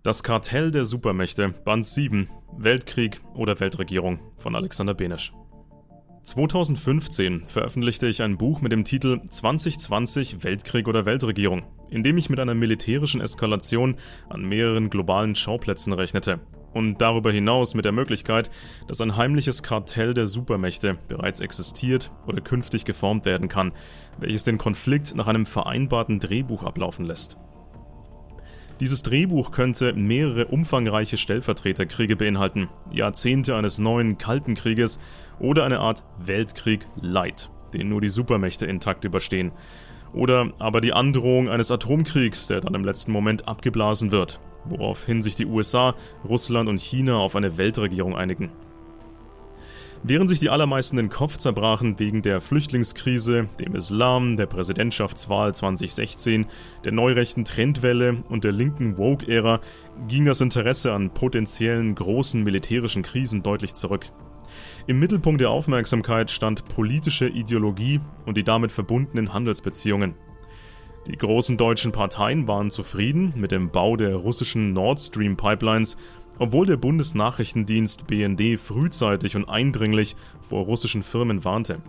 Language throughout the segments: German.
Das Kartell der Supermächte, Band 7, Weltkrieg oder Weltregierung von Alexander Benesch. 2015 veröffentlichte ich ein Buch mit dem Titel 2020 Weltkrieg oder Weltregierung, in dem ich mit einer militärischen Eskalation an mehreren globalen Schauplätzen rechnete. Und darüber hinaus mit der Möglichkeit, dass ein heimliches Kartell der Supermächte bereits existiert oder künftig geformt werden kann, welches den Konflikt nach einem vereinbarten Drehbuch ablaufen lässt. Dieses Drehbuch könnte mehrere umfangreiche Stellvertreterkriege beinhalten, Jahrzehnte eines neuen Kalten Krieges oder eine Art Weltkrieg Light, den nur die Supermächte intakt überstehen. Oder aber die Androhung eines Atomkriegs, der dann im letzten Moment abgeblasen wird, woraufhin sich die USA, Russland und China auf eine Weltregierung einigen. Während sich die allermeisten den Kopf zerbrachen wegen der Flüchtlingskrise, dem Islam, der Präsidentschaftswahl 2016, der neurechten Trendwelle und der linken Woke-Ära, ging das Interesse an potenziellen großen militärischen Krisen deutlich zurück. Im Mittelpunkt der Aufmerksamkeit stand politische Ideologie und die damit verbundenen Handelsbeziehungen. Die großen deutschen Parteien waren zufrieden mit dem Bau der russischen Nord Stream Pipelines, obwohl der Bundesnachrichtendienst BND frühzeitig und eindringlich vor russischen Firmen warnte.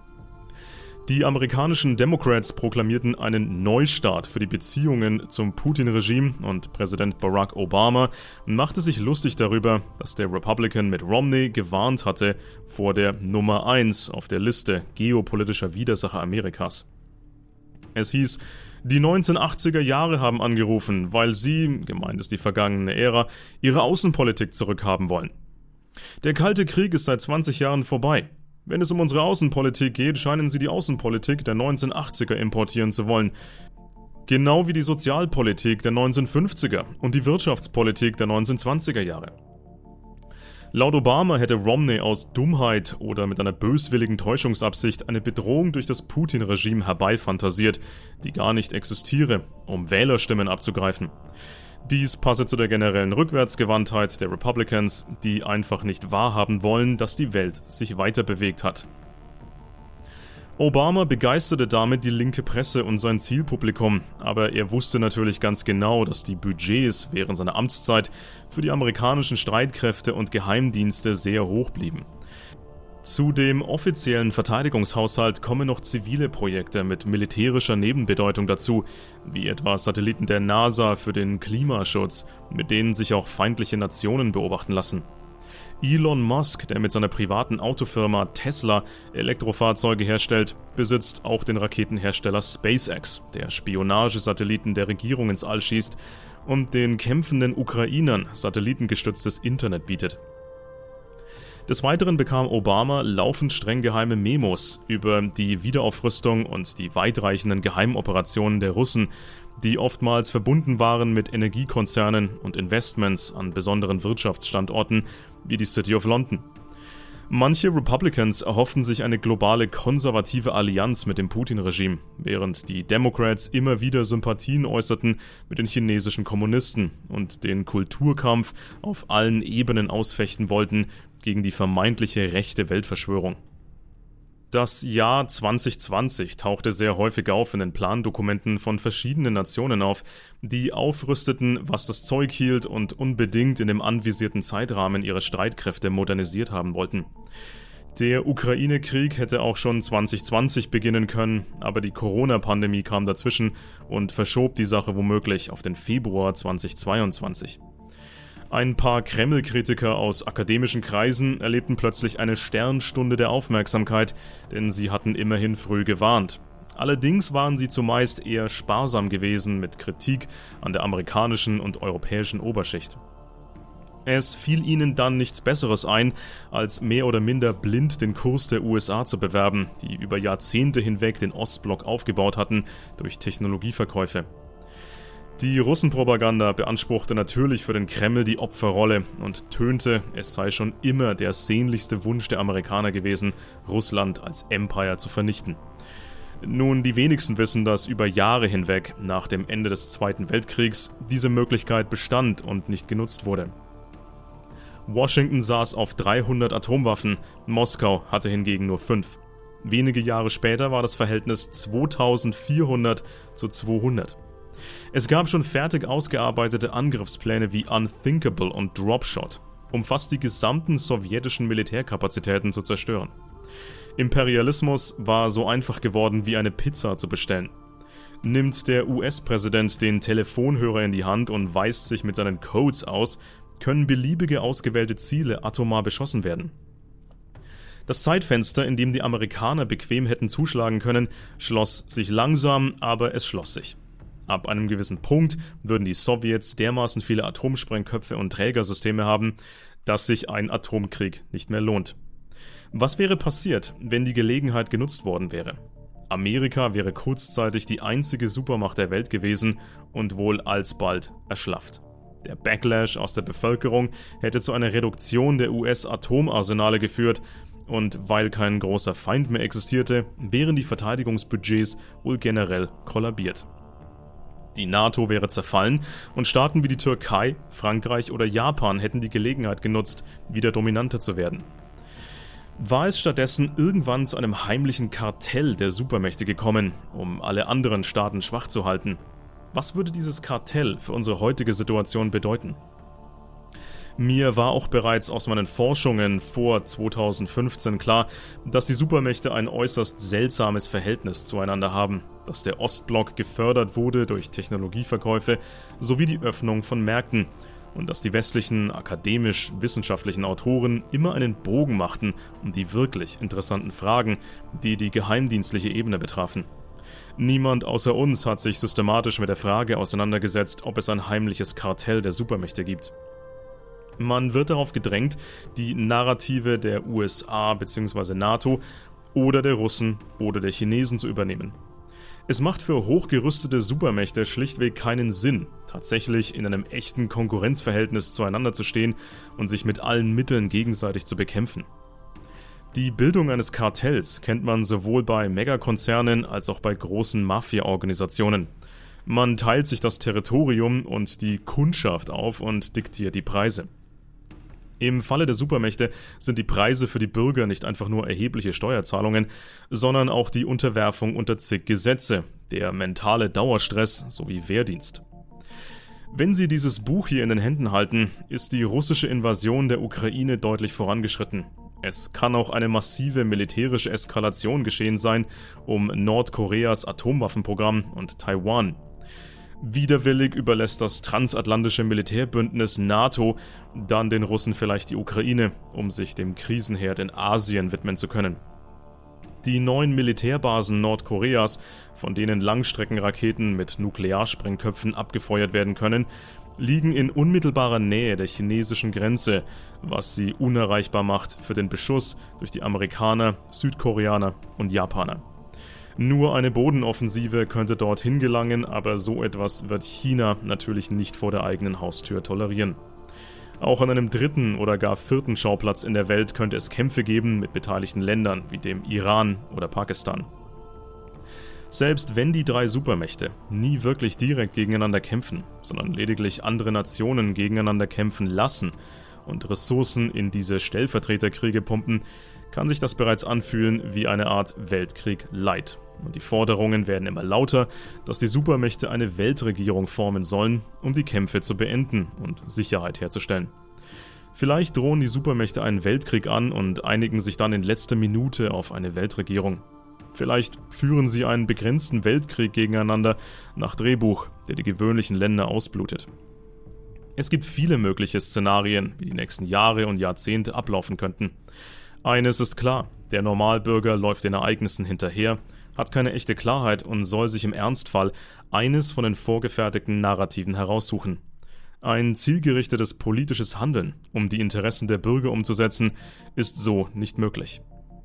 Die amerikanischen Democrats proklamierten einen Neustart für die Beziehungen zum Putin-Regime und Präsident Barack Obama machte sich lustig darüber, dass der Republican Mitt Romney gewarnt hatte vor der Nummer 1 auf der Liste geopolitischer Widersacher Amerikas. Es hieß, die 1980er Jahre haben angerufen, weil sie, gemeint ist die vergangene Ära, ihre Außenpolitik zurückhaben wollen. Der Kalte Krieg ist seit 20 Jahren vorbei. Wenn es um unsere Außenpolitik geht, scheinen sie die Außenpolitik der 1980er importieren zu wollen. Genau wie die Sozialpolitik der 1950er und die Wirtschaftspolitik der 1920er Jahre. Laut Obama hätte Romney aus Dummheit oder mit einer böswilligen Täuschungsabsicht eine Bedrohung durch das Putin-Regime herbeifantasiert, die gar nicht existiere, um Wählerstimmen abzugreifen. Dies passe zu der generellen Rückwärtsgewandtheit der Republicans, die einfach nicht wahrhaben wollen, dass die Welt sich weiter bewegt hat. Obama begeisterte damit die linke Presse und sein Zielpublikum, aber er wusste natürlich ganz genau, dass die Budgets während seiner Amtszeit für die amerikanischen Streitkräfte und Geheimdienste sehr hoch blieben. Zu dem offiziellen Verteidigungshaushalt kommen noch zivile Projekte mit militärischer Nebenbedeutung dazu, wie etwa Satelliten der NASA für den Klimaschutz, mit denen sich auch feindliche Nationen beobachten lassen. Elon Musk, der mit seiner privaten Autofirma Tesla Elektrofahrzeuge herstellt, besitzt auch den Raketenhersteller SpaceX, der Spionagesatelliten der Regierung ins All schießt und den kämpfenden Ukrainern satellitengestütztes Internet bietet. Des Weiteren bekam Obama laufend streng geheime Memos über die Wiederaufrüstung und die weitreichenden Geheimoperationen der Russen, die oftmals verbunden waren mit Energiekonzernen und Investments an besonderen Wirtschaftsstandorten wie die City of London. Manche Republicans erhofften sich eine globale konservative Allianz mit dem Putin-Regime, während die Democrats immer wieder Sympathien äußerten mit den chinesischen Kommunisten und den Kulturkampf auf allen Ebenen ausfechten wollten gegen die vermeintliche rechte Weltverschwörung. Das Jahr 2020 tauchte sehr häufig auf in den Plandokumenten von verschiedenen Nationen auf, die aufrüsteten, was das Zeug hielt und unbedingt in dem anvisierten Zeitrahmen ihre Streitkräfte modernisiert haben wollten. Der Ukraine-Krieg hätte auch schon 2020 beginnen können, aber die Corona-Pandemie kam dazwischen und verschob die Sache womöglich auf den Februar 2022. Ein paar Kreml-Kritiker aus akademischen Kreisen erlebten plötzlich eine Sternstunde der Aufmerksamkeit, denn sie hatten immerhin früh gewarnt. Allerdings waren sie zumeist eher sparsam gewesen mit Kritik an der amerikanischen und europäischen Oberschicht. Es fiel ihnen dann nichts Besseres ein, als mehr oder minder blind den Kurs der USA zu bewerben, die über Jahrzehnte hinweg den Ostblock aufgebaut hatten durch Technologieverkäufe. Die Russenpropaganda beanspruchte natürlich für den Kreml die Opferrolle und tönte, es sei schon immer der sehnlichste Wunsch der Amerikaner gewesen, Russland als Empire zu vernichten. Nun, die wenigsten wissen, dass über Jahre hinweg, nach dem Ende des Zweiten Weltkriegs, diese Möglichkeit bestand und nicht genutzt wurde. Washington saß auf 300 Atomwaffen, Moskau hatte hingegen nur 5. Wenige Jahre später war das Verhältnis 2400 zu 200. Es gab schon fertig ausgearbeitete Angriffspläne wie Unthinkable und Dropshot, um fast die gesamten sowjetischen Militärkapazitäten zu zerstören. Imperialismus war so einfach geworden wie eine Pizza zu bestellen. Nimmt der US-Präsident den Telefonhörer in die Hand und weist sich mit seinen Codes aus, können beliebige ausgewählte Ziele atomar beschossen werden. Das Zeitfenster, in dem die Amerikaner bequem hätten zuschlagen können, schloss sich langsam, aber es schloss sich. Ab einem gewissen Punkt würden die Sowjets dermaßen viele Atomsprengköpfe und Trägersysteme haben, dass sich ein Atomkrieg nicht mehr lohnt. Was wäre passiert, wenn die Gelegenheit genutzt worden wäre? Amerika wäre kurzzeitig die einzige Supermacht der Welt gewesen und wohl alsbald erschlafft. Der Backlash aus der Bevölkerung hätte zu einer Reduktion der US-Atomarsenale geführt, und weil kein großer Feind mehr existierte, wären die Verteidigungsbudgets wohl generell kollabiert. Die NATO wäre zerfallen und Staaten wie die Türkei, Frankreich oder Japan hätten die Gelegenheit genutzt, wieder dominanter zu werden. War es stattdessen irgendwann zu einem heimlichen Kartell der Supermächte gekommen, um alle anderen Staaten schwach zu halten? Was würde dieses Kartell für unsere heutige Situation bedeuten? Mir war auch bereits aus meinen Forschungen vor 2015 klar, dass die Supermächte ein äußerst seltsames Verhältnis zueinander haben, dass der Ostblock gefördert wurde durch Technologieverkäufe sowie die Öffnung von Märkten und dass die westlichen akademisch-wissenschaftlichen Autoren immer einen Bogen machten um die wirklich interessanten Fragen, die die geheimdienstliche Ebene betrafen. Niemand außer uns hat sich systematisch mit der Frage auseinandergesetzt, ob es ein heimliches Kartell der Supermächte gibt. Man wird darauf gedrängt, die Narrative der USA bzw. NATO oder der Russen oder der Chinesen zu übernehmen. Es macht für hochgerüstete Supermächte schlichtweg keinen Sinn, tatsächlich in einem echten Konkurrenzverhältnis zueinander zu stehen und sich mit allen Mitteln gegenseitig zu bekämpfen. Die Bildung eines Kartells kennt man sowohl bei Megakonzernen als auch bei großen Mafia-Organisationen. Man teilt sich das Territorium und die Kundschaft auf und diktiert die Preise. Im Falle der Supermächte sind die Preise für die Bürger nicht einfach nur erhebliche Steuerzahlungen, sondern auch die Unterwerfung unter zig Gesetze, der mentale Dauerstress sowie Wehrdienst. Wenn Sie dieses Buch hier in den Händen halten, ist die russische Invasion der Ukraine deutlich vorangeschritten. Es kann auch eine massive militärische Eskalation geschehen sein, um Nordkoreas Atomwaffenprogramm und Taiwan. Widerwillig überlässt das transatlantische Militärbündnis NATO dann den Russen vielleicht die Ukraine, um sich dem Krisenherd in Asien widmen zu können. Die 9 Militärbasen Nordkoreas, von denen Langstreckenraketen mit Nuklearsprengköpfen abgefeuert werden können, liegen in unmittelbarer Nähe der chinesischen Grenze, was sie unerreichbar macht für den Beschuss durch die Amerikaner, Südkoreaner und Japaner. Nur eine Bodenoffensive könnte dorthin gelangen, aber so etwas wird China natürlich nicht vor der eigenen Haustür tolerieren. Auch an einem dritten oder gar vierten Schauplatz in der Welt könnte es Kämpfe geben mit beteiligten Ländern wie dem Iran oder Pakistan. Selbst wenn die 3 Supermächte nie wirklich direkt gegeneinander kämpfen, sondern lediglich andere Nationen gegeneinander kämpfen lassen und Ressourcen in diese Stellvertreterkriege pumpen, kann sich das bereits anfühlen wie eine Art Weltkrieg Light. Und die Forderungen werden immer lauter, dass die Supermächte eine Weltregierung formen sollen, um die Kämpfe zu beenden und Sicherheit herzustellen. Vielleicht drohen die Supermächte einen Weltkrieg an und einigen sich dann in letzter Minute auf eine Weltregierung. Vielleicht führen sie einen begrenzten Weltkrieg gegeneinander nach Drehbuch, der die gewöhnlichen Länder ausblutet. Es gibt viele mögliche Szenarien, wie die nächsten Jahre und Jahrzehnte ablaufen könnten. Eines ist klar, der Normalbürger läuft den Ereignissen hinterher, hat keine echte Klarheit und soll sich im Ernstfall eines von den vorgefertigten Narrativen heraussuchen. Ein zielgerichtetes politisches Handeln, um die Interessen der Bürger umzusetzen, ist so nicht möglich.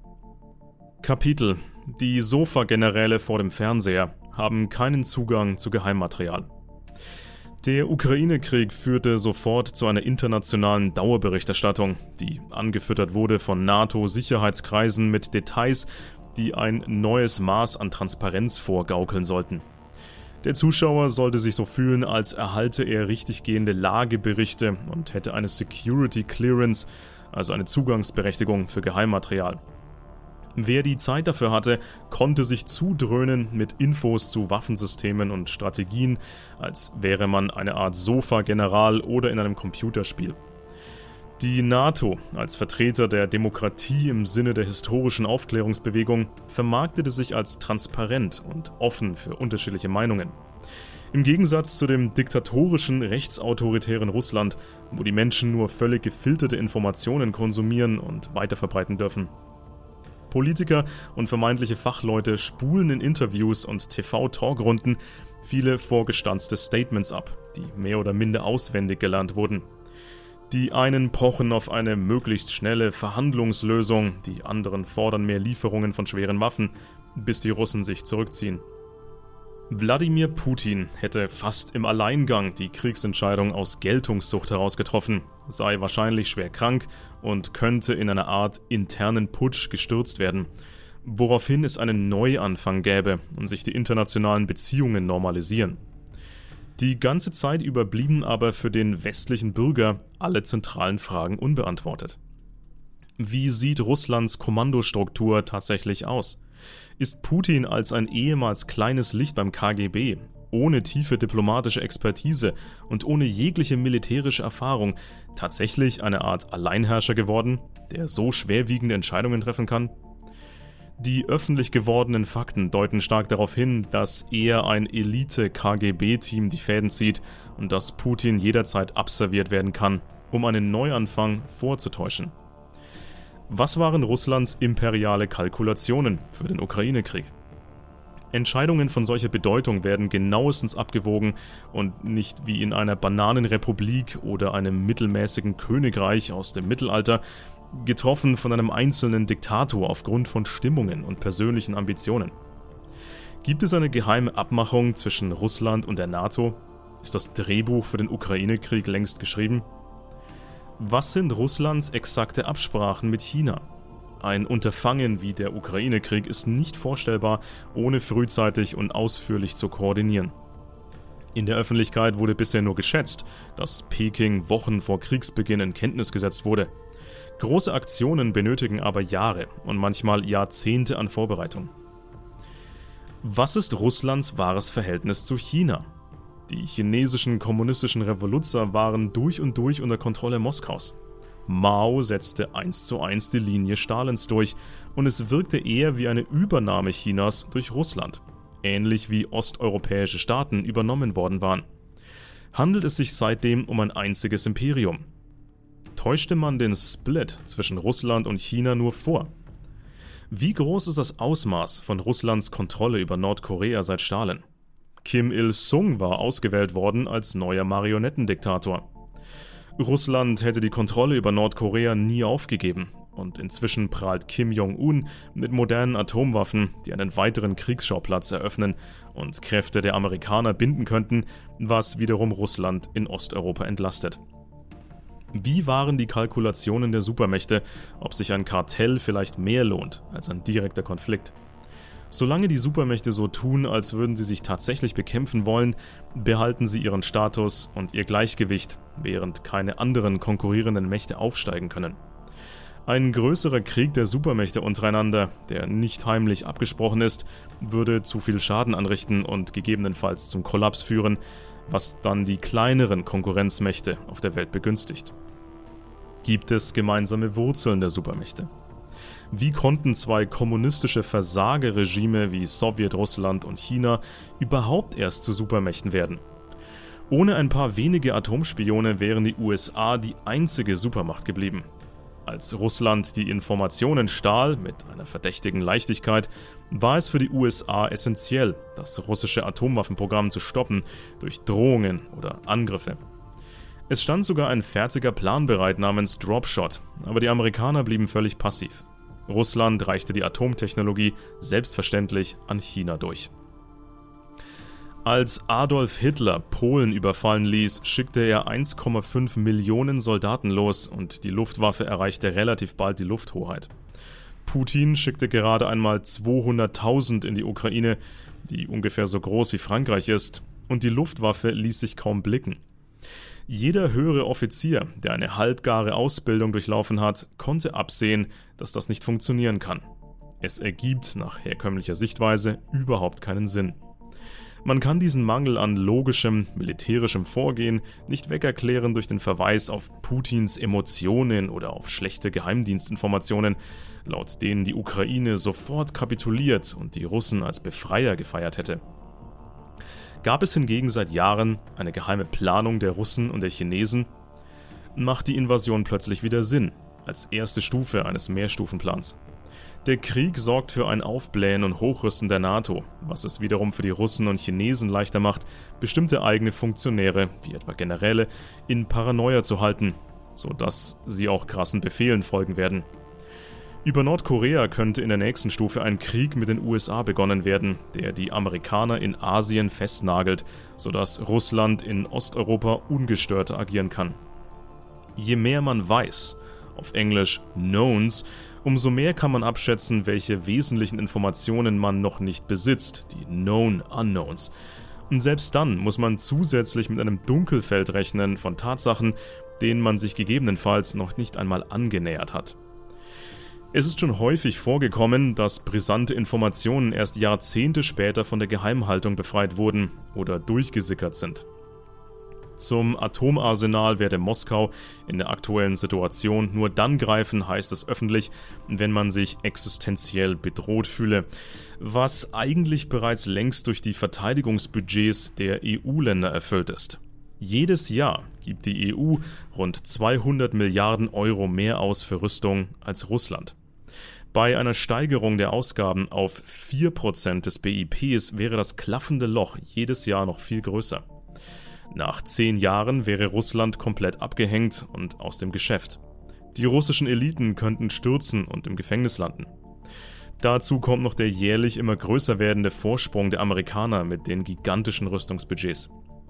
Kapitel: Die Sofa-Generäle vor dem Fernseher haben keinen Zugang zu Geheimmaterial. Der Ukraine-Krieg führte sofort zu einer internationalen Dauerberichterstattung, die angefüttert wurde von NATO-Sicherheitskreisen mit Details, die ein neues Maß an Transparenz vorgaukeln sollten. Der Zuschauer sollte sich so fühlen, als erhalte er richtiggehende Lageberichte und hätte eine Security Clearance, also eine Zugangsberechtigung für Geheimmaterial. Wer die Zeit dafür hatte, konnte sich zudröhnen mit Infos zu Waffensystemen und Strategien, als wäre man eine Art Sofa-General oder in einem Computerspiel. Die NATO, als Vertreter der Demokratie im Sinne der historischen Aufklärungsbewegung, vermarktete sich als transparent und offen für unterschiedliche Meinungen. Im Gegensatz zu dem diktatorischen, rechtsautoritären Russland, wo die Menschen nur völlig gefilterte Informationen konsumieren und weiterverbreiten dürfen. Politiker und vermeintliche Fachleute spulen in Interviews und TV-Talkrunden viele vorgestanzte Statements ab, die mehr oder minder auswendig gelernt wurden. Die einen pochen auf eine möglichst schnelle Verhandlungslösung, die anderen fordern mehr Lieferungen von schweren Waffen, bis die Russen sich zurückziehen. Wladimir Putin hätte fast im Alleingang die Kriegsentscheidung aus Geltungssucht heraus getroffen, sei wahrscheinlich schwer krank und könnte in einer Art internen Putsch gestürzt werden, woraufhin es einen Neuanfang gäbe und sich die internationalen Beziehungen normalisieren. Die ganze Zeit über blieben aber für den westlichen Bürger alle zentralen Fragen unbeantwortet. Wie sieht Russlands Kommandostruktur tatsächlich aus? Ist Putin als ein ehemals kleines Licht beim KGB, ohne tiefe diplomatische Expertise und ohne jegliche militärische Erfahrung, tatsächlich eine Art Alleinherrscher geworden, der so schwerwiegende Entscheidungen treffen kann? Die öffentlich gewordenen Fakten deuten stark darauf hin, dass eher ein Elite-KGB-Team die Fäden zieht und dass Putin jederzeit abserviert werden kann, um einen Neuanfang vorzutäuschen. Was waren Russlands imperiale Kalkulationen für den Ukraine-Krieg? Entscheidungen von solcher Bedeutung werden genauestens abgewogen und nicht wie in einer Bananenrepublik oder einem mittelmäßigen Königreich aus dem Mittelalter, getroffen von einem einzelnen Diktator aufgrund von Stimmungen und persönlichen Ambitionen. Gibt es eine geheime Abmachung zwischen Russland und der NATO? Ist das Drehbuch für den Ukraine-Krieg längst geschrieben? Was sind Russlands exakte Absprachen mit China? Ein Unterfangen wie der Ukraine-Krieg ist nicht vorstellbar, ohne frühzeitig und ausführlich zu koordinieren. In der Öffentlichkeit wurde bisher nur geschätzt, dass Peking Wochen vor Kriegsbeginn in Kenntnis gesetzt wurde. Große Aktionen benötigen aber Jahre und manchmal Jahrzehnte an Vorbereitung. Was ist Russlands wahres Verhältnis zu China? Die chinesischen kommunistischen Revoluzer waren durch und durch unter Kontrolle Moskaus. Mao setzte 1:1 die Linie Stalins durch und es wirkte eher wie eine Übernahme Chinas durch Russland, ähnlich wie osteuropäische Staaten übernommen worden waren. Handelt es sich seitdem um ein einziges Imperium? Täuschte man den Split zwischen Russland und China nur vor? Wie groß ist das Ausmaß von Russlands Kontrolle über Nordkorea seit Stalin? Kim Il-sung war ausgewählt worden als neuer Marionettendiktator. Russland hätte die Kontrolle über Nordkorea nie aufgegeben und inzwischen prahlt Kim Jong-un mit modernen Atomwaffen, die einen weiteren Kriegsschauplatz eröffnen und Kräfte der Amerikaner binden könnten, was wiederum Russland in Osteuropa entlastet. Wie waren die Kalkulationen der Supermächte, ob sich ein Kartell vielleicht mehr lohnt als ein direkter Konflikt? Solange die Supermächte so tun, als würden sie sich tatsächlich bekämpfen wollen, behalten sie ihren Status und ihr Gleichgewicht, während keine anderen konkurrierenden Mächte aufsteigen können. Ein größerer Krieg der Supermächte untereinander, der nicht heimlich abgesprochen ist, würde zu viel Schaden anrichten und gegebenenfalls zum Kollaps führen, was dann die kleineren Konkurrenzmächte auf der Welt begünstigt. Gibt es gemeinsame Wurzeln der Supermächte? Wie konnten zwei kommunistische Versagerregime wie Sowjetrussland und China überhaupt erst zu Supermächten werden? Ohne ein paar wenige Atomspione wären die USA die einzige Supermacht geblieben. Als Russland die Informationen stahl, mit einer verdächtigen Leichtigkeit, war es für die USA essentiell, das russische Atomwaffenprogramm zu stoppen durch Drohungen oder Angriffe. Es stand sogar ein fertiger Plan bereit namens Dropshot, aber die Amerikaner blieben völlig passiv. Russland reichte die Atomtechnologie selbstverständlich an China durch. Als Adolf Hitler Polen überfallen ließ, schickte er 1,5 Millionen Soldaten los und die Luftwaffe erreichte relativ bald die Lufthoheit. Putin schickte gerade einmal 200.000 in die Ukraine, die ungefähr so groß wie Frankreich ist, und die Luftwaffe ließ sich kaum blicken. Jeder höhere Offizier, der eine halbgare Ausbildung durchlaufen hat, konnte absehen, dass das nicht funktionieren kann. Es ergibt nach herkömmlicher Sichtweise überhaupt keinen Sinn. Man kann diesen Mangel an logischem, militärischem Vorgehen nicht wegerklären durch den Verweis auf Putins Emotionen oder auf schlechte Geheimdienstinformationen, laut denen die Ukraine sofort kapituliert und die Russen als Befreier gefeiert hätte. Gab es hingegen seit Jahren eine geheime Planung der Russen und der Chinesen, macht die Invasion plötzlich wieder Sinn, als erste Stufe eines Mehrstufenplans. Der Krieg sorgt für ein Aufblähen und Hochrüsten der NATO, was es wiederum für die Russen und Chinesen leichter macht, bestimmte eigene Funktionäre, wie etwa Generäle, in Paranoia zu halten, sodass sie auch krassen Befehlen folgen werden. Über Nordkorea könnte in der nächsten Stufe ein Krieg mit den USA begonnen werden, der die Amerikaner in Asien festnagelt, sodass Russland in Osteuropa ungestört agieren kann. Je mehr man weiß, auf Englisch Knowns, umso mehr kann man abschätzen, welche wesentlichen Informationen man noch nicht besitzt, die Known Unknowns. Und selbst dann muss man zusätzlich mit einem Dunkelfeld rechnen von Tatsachen, denen man sich gegebenenfalls noch nicht einmal angenähert hat. Es ist schon häufig vorgekommen, dass brisante Informationen erst Jahrzehnte später von der Geheimhaltung befreit wurden oder durchgesickert sind. Zum Atomarsenal werde Moskau in der aktuellen Situation nur dann greifen, heißt es öffentlich, wenn man sich existenziell bedroht fühle, was eigentlich bereits längst durch die Verteidigungsbudgets der EU-Länder erfüllt ist. Jedes Jahr gibt die EU rund 200 Milliarden Euro mehr aus für Rüstung als Russland. Bei einer Steigerung der Ausgaben auf 4% des BIPs wäre das klaffende Loch jedes Jahr noch viel größer. Nach 10 Jahren wäre Russland komplett abgehängt und aus dem Geschäft. Die russischen Eliten könnten stürzen und im Gefängnis landen. Dazu kommt noch der jährlich immer größer werdende Vorsprung der Amerikaner mit den gigantischen Rüstungsbudgets.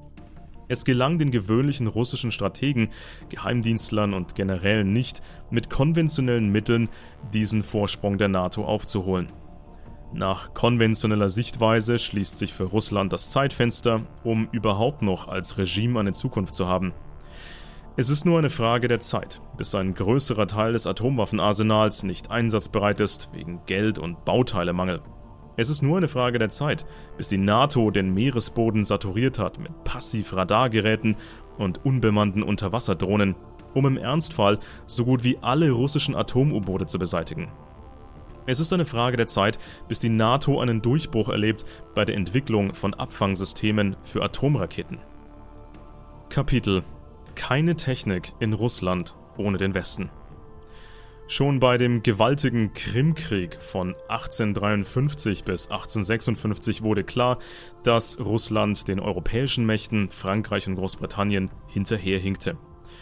Es gelang den gewöhnlichen russischen Strategen, Geheimdienstlern und Generälen nicht, mit konventionellen Mitteln diesen Vorsprung der NATO aufzuholen. Nach konventioneller Sichtweise schließt sich für Russland das Zeitfenster, um überhaupt noch als Regime eine Zukunft zu haben. Es ist nur eine Frage der Zeit, bis ein größerer Teil des Atomwaffenarsenals nicht einsatzbereit ist wegen Geld- und Bauteilemangel. Es ist nur eine Frage der Zeit, bis die NATO den Meeresboden saturiert hat mit Passiv-Radargeräten und unbemannten Unterwasserdrohnen, um im Ernstfall so gut wie alle russischen Atom-U-Boote zu beseitigen. Es ist eine Frage der Zeit, bis die NATO einen Durchbruch erlebt bei der Entwicklung von Abfangsystemen für Atomraketen. Kapitel: Keine Technik in Russland ohne den Westen. Schon bei dem gewaltigen Krimkrieg von 1853 bis 1856 wurde klar, dass Russland den europäischen Mächten, Frankreich und Großbritannien, hinterherhinkte.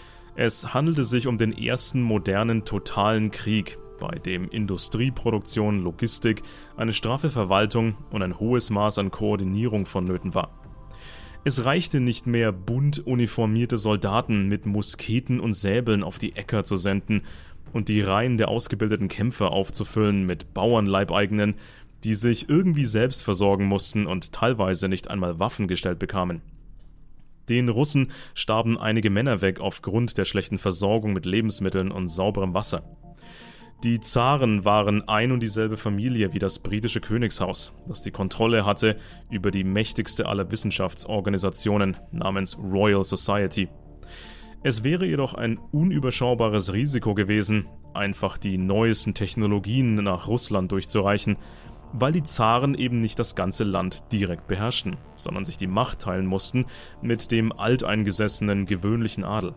Es handelte sich um den ersten modernen totalen Krieg, bei dem Industrieproduktion, Logistik, eine straffe Verwaltung und ein hohes Maß an Koordinierung vonnöten war. Es reichte nicht mehr, bunt uniformierte Soldaten mit Musketen und Säbeln auf die Äcker zu senden und die Reihen der ausgebildeten Kämpfer aufzufüllen mit Bauernleibeigenen, die sich irgendwie selbst versorgen mussten und teilweise nicht einmal Waffen gestellt bekamen. Den Russen starben einige Männer weg aufgrund der schlechten Versorgung mit Lebensmitteln und sauberem Wasser. Die Zaren waren ein und dieselbe Familie wie das britische Königshaus, das die Kontrolle hatte über die mächtigste aller Wissenschaftsorganisationen namens Royal Society. Es wäre jedoch ein unüberschaubares Risiko gewesen, einfach die neuesten Technologien nach Russland durchzureichen, weil die Zaren eben nicht das ganze Land direkt beherrschten, sondern sich die Macht teilen mussten mit dem alteingesessenen gewöhnlichen Adel.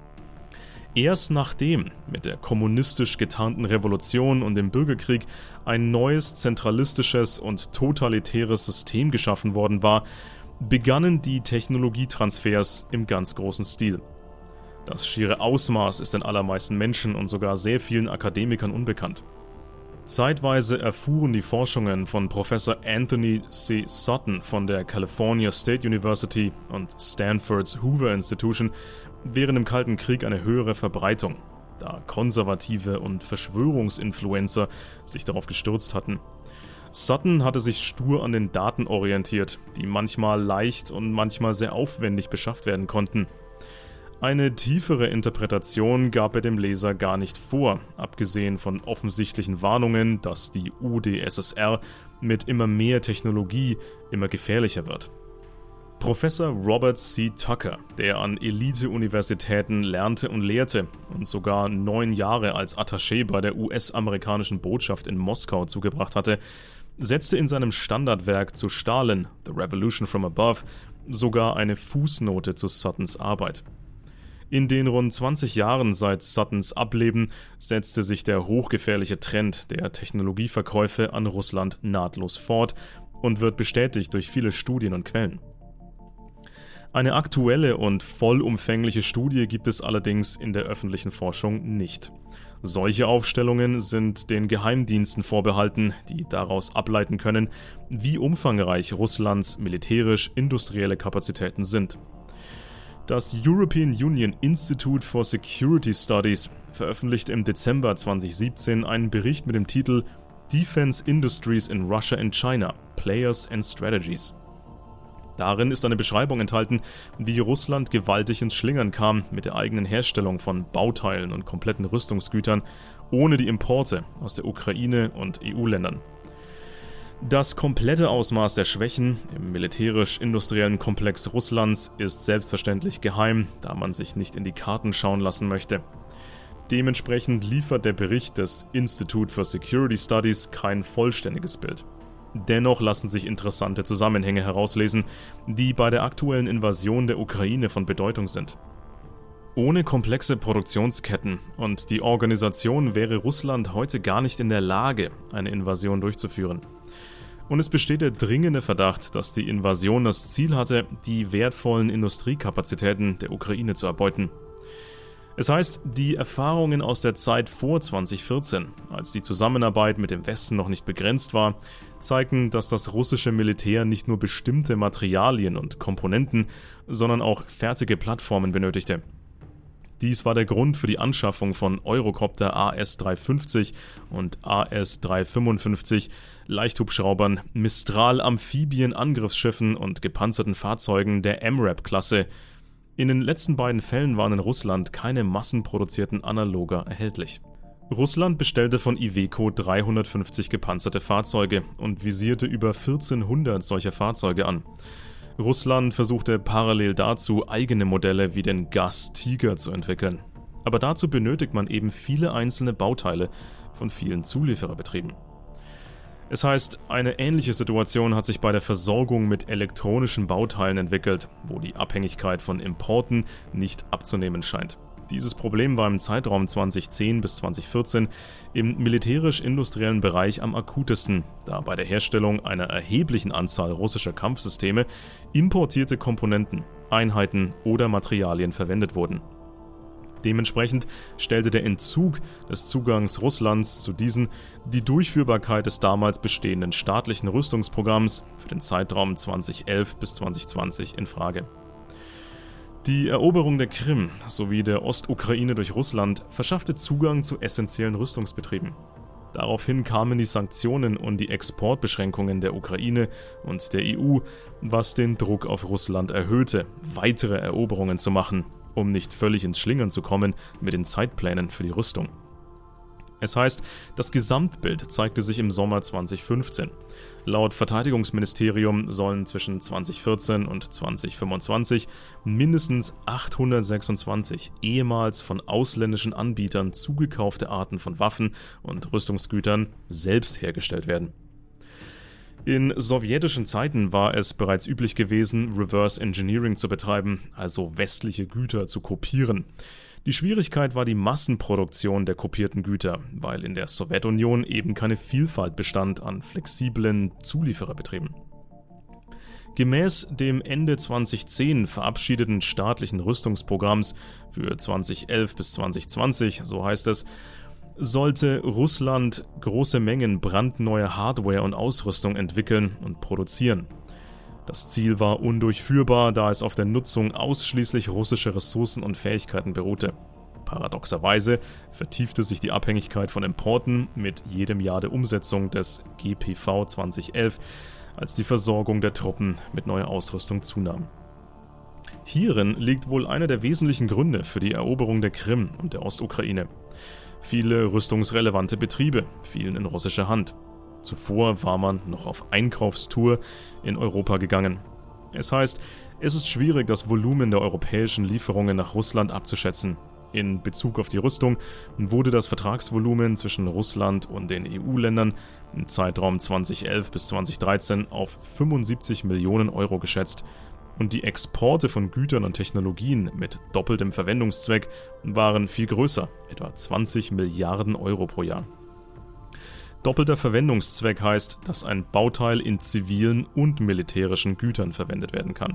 Erst nachdem mit der kommunistisch getarnten Revolution und dem Bürgerkrieg ein neues zentralistisches und totalitäres System geschaffen worden war, begannen die Technologietransfers im ganz großen Stil. Das schiere Ausmaß ist den allermeisten Menschen und sogar sehr vielen Akademikern unbekannt. Zeitweise erfuhren die Forschungen von Professor Anthony C. Sutton von der California State University und Stanfords Hoover Institution während dem Kalten Krieg eine höhere Verbreitung, da Konservative und Verschwörungsinfluencer sich darauf gestürzt hatten. Sutton hatte sich stur an den Daten orientiert, die manchmal leicht und manchmal sehr aufwendig beschafft werden konnten. Eine tiefere Interpretation gab er dem Leser gar nicht vor, abgesehen von offensichtlichen Warnungen, dass die UdSSR mit immer mehr Technologie immer gefährlicher wird. Professor Robert C. Tucker, der an Elite-Universitäten lernte und lehrte und sogar 9 Jahre als Attaché bei der US-amerikanischen Botschaft in Moskau zugebracht hatte, setzte in seinem Standardwerk zu Stalin, The Revolution from Above, sogar eine Fußnote zu Suttons Arbeit. In den rund 20 Jahren seit Suttons Ableben setzte sich der hochgefährliche Trend der Technologieverkäufe an Russland nahtlos fort und wird bestätigt durch viele Studien und Quellen. Eine aktuelle und vollumfängliche Studie gibt es allerdings in der öffentlichen Forschung nicht. Solche Aufstellungen sind den Geheimdiensten vorbehalten, die daraus ableiten können, wie umfangreich Russlands militärisch-industrielle Kapazitäten sind. Das European Union Institute for Security Studies veröffentlichte im Dezember 2017 einen Bericht mit dem Titel Defense Industries in Russia and China – Players and Strategies. Darin ist eine Beschreibung enthalten, wie Russland gewaltig ins Schlingern kam mit der eigenen Herstellung von Bauteilen und kompletten Rüstungsgütern, ohne die Importe aus der Ukraine und EU-Ländern. Das komplette Ausmaß der Schwächen im militärisch-industriellen Komplex Russlands ist selbstverständlich geheim, da man sich nicht in die Karten schauen lassen möchte. Dementsprechend liefert der Bericht des Institute for Security Studies kein vollständiges Bild. Dennoch lassen sich interessante Zusammenhänge herauslesen, die bei der aktuellen Invasion der Ukraine von Bedeutung sind. Ohne komplexe Produktionsketten und die Organisation wäre Russland heute gar nicht in der Lage, eine Invasion durchzuführen. Und es besteht der dringende Verdacht, dass die Invasion das Ziel hatte, die wertvollen Industriekapazitäten der Ukraine zu erbeuten. Es heißt, die Erfahrungen aus der Zeit vor 2014, als die Zusammenarbeit mit dem Westen noch nicht begrenzt war, zeigten, dass das russische Militär nicht nur bestimmte Materialien und Komponenten, sondern auch fertige Plattformen benötigte. Dies war der Grund für die Anschaffung von Eurocopter AS-350 und AS-355, Leichthubschraubern, Mistral-Amphibien-Angriffsschiffen und gepanzerten Fahrzeugen der MRAP-Klasse. In den letzten beiden Fällen waren in Russland keine massenproduzierten Analoger erhältlich. Russland bestellte von Iveco 350 gepanzerte Fahrzeuge und visierte über 1400 solcher Fahrzeuge an. Russland versuchte parallel dazu eigene Modelle wie den Gas Tiger zu entwickeln. Aber dazu benötigt man eben viele einzelne Bauteile von vielen Zuliefererbetrieben. Es heißt, eine ähnliche Situation hat sich bei der Versorgung mit elektronischen Bauteilen entwickelt, wo die Abhängigkeit von Importen nicht abzunehmen scheint. Dieses Problem war im Zeitraum 2010 bis 2014 im militärisch-industriellen Bereich am akutesten, da bei der Herstellung einer erheblichen Anzahl russischer Kampfsysteme importierte Komponenten, Einheiten oder Materialien verwendet wurden. Dementsprechend stellte der Entzug des Zugangs Russlands zu diesen die Durchführbarkeit des damals bestehenden staatlichen Rüstungsprogramms für den Zeitraum 2011 bis 2020 in Frage. Die Eroberung der Krim sowie der Ostukraine durch Russland verschaffte Zugang zu essentiellen Rüstungsbetrieben. Daraufhin kamen die Sanktionen und die Exportbeschränkungen der Ukraine und der EU, was den Druck auf Russland erhöhte, weitere Eroberungen zu machen, um nicht völlig ins Schlingern zu kommen mit den Zeitplänen für die Rüstung. Es heißt, das Gesamtbild zeigte sich im Sommer 2015. Laut Verteidigungsministerium sollen zwischen 2014 und 2025 mindestens 826 ehemals von ausländischen Anbietern zugekaufte Arten von Waffen und Rüstungsgütern selbst hergestellt werden. In sowjetischen Zeiten war es bereits üblich gewesen, Reverse Engineering zu betreiben, also westliche Güter zu kopieren. Die Schwierigkeit war die Massenproduktion der kopierten Güter, weil in der Sowjetunion eben keine Vielfalt bestand an flexiblen Zuliefererbetrieben. Gemäß dem Ende 2010 verabschiedeten staatlichen Rüstungsprogramms für 2011 bis 2020, so heißt es, sollte Russland große Mengen brandneuer Hardware und Ausrüstung entwickeln und produzieren. Das Ziel war undurchführbar, da es auf der Nutzung ausschließlich russischer Ressourcen und Fähigkeiten beruhte. Paradoxerweise vertiefte sich die Abhängigkeit von Importen mit jedem Jahr der Umsetzung des GPV 2011, als die Versorgung der Truppen mit neuer Ausrüstung zunahm. Hierin liegt wohl einer der wesentlichen Gründe für die Eroberung der Krim und der Ostukraine. Viele rüstungsrelevante Betriebe fielen in russische Hand. Zuvor war man noch auf Einkaufstour in Europa gegangen. Es heißt, es ist schwierig, das Volumen der europäischen Lieferungen nach Russland abzuschätzen. In Bezug auf die Rüstung wurde das Vertragsvolumen zwischen Russland und den EU-Ländern im Zeitraum 2011 bis 2013 auf 75 Millionen Euro geschätzt. Und die Exporte von Gütern und Technologien mit doppeltem Verwendungszweck waren viel größer, etwa 20 Milliarden Euro pro Jahr. Doppelter Verwendungszweck heißt, dass ein Bauteil in zivilen und militärischen Gütern verwendet werden kann.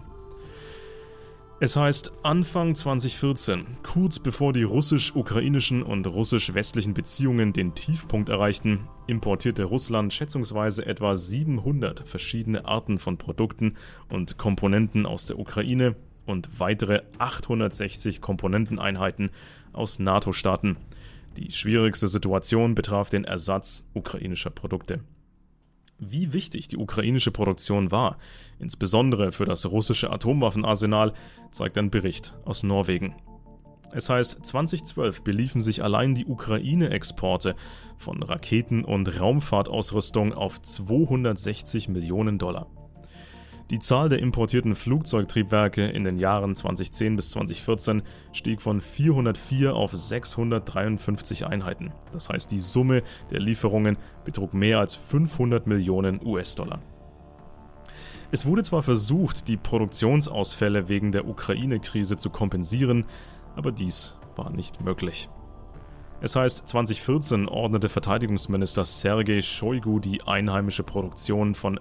Es heißt, Anfang 2014, kurz bevor die russisch-ukrainischen und russisch-westlichen Beziehungen den Tiefpunkt erreichten, importierte Russland schätzungsweise etwa 700 verschiedene Arten von Produkten und Komponenten aus der Ukraine und weitere 860 Komponenteneinheiten aus NATO-Staaten. Die schwierigste Situation betraf den Ersatz ukrainischer Produkte. Wie wichtig die ukrainische Produktion war, insbesondere für das russische Atomwaffenarsenal, zeigt ein Bericht aus Norwegen. Es heißt, 2012 beliefen sich allein die Ukraine-Exporte von Raketen- und Raumfahrtausrüstung auf 260 Millionen $. Die Zahl der importierten Flugzeugtriebwerke in den Jahren 2010 bis 2014 stieg von 404 auf 653 Einheiten. Das heißt, die Summe der Lieferungen betrug mehr als 500 Millionen US-Dollar. Es wurde zwar versucht, die Produktionsausfälle wegen der Ukraine-Krise zu kompensieren, aber dies war nicht möglich. Es heißt, 2014 ordnete Verteidigungsminister Sergei Shoigu die einheimische Produktion von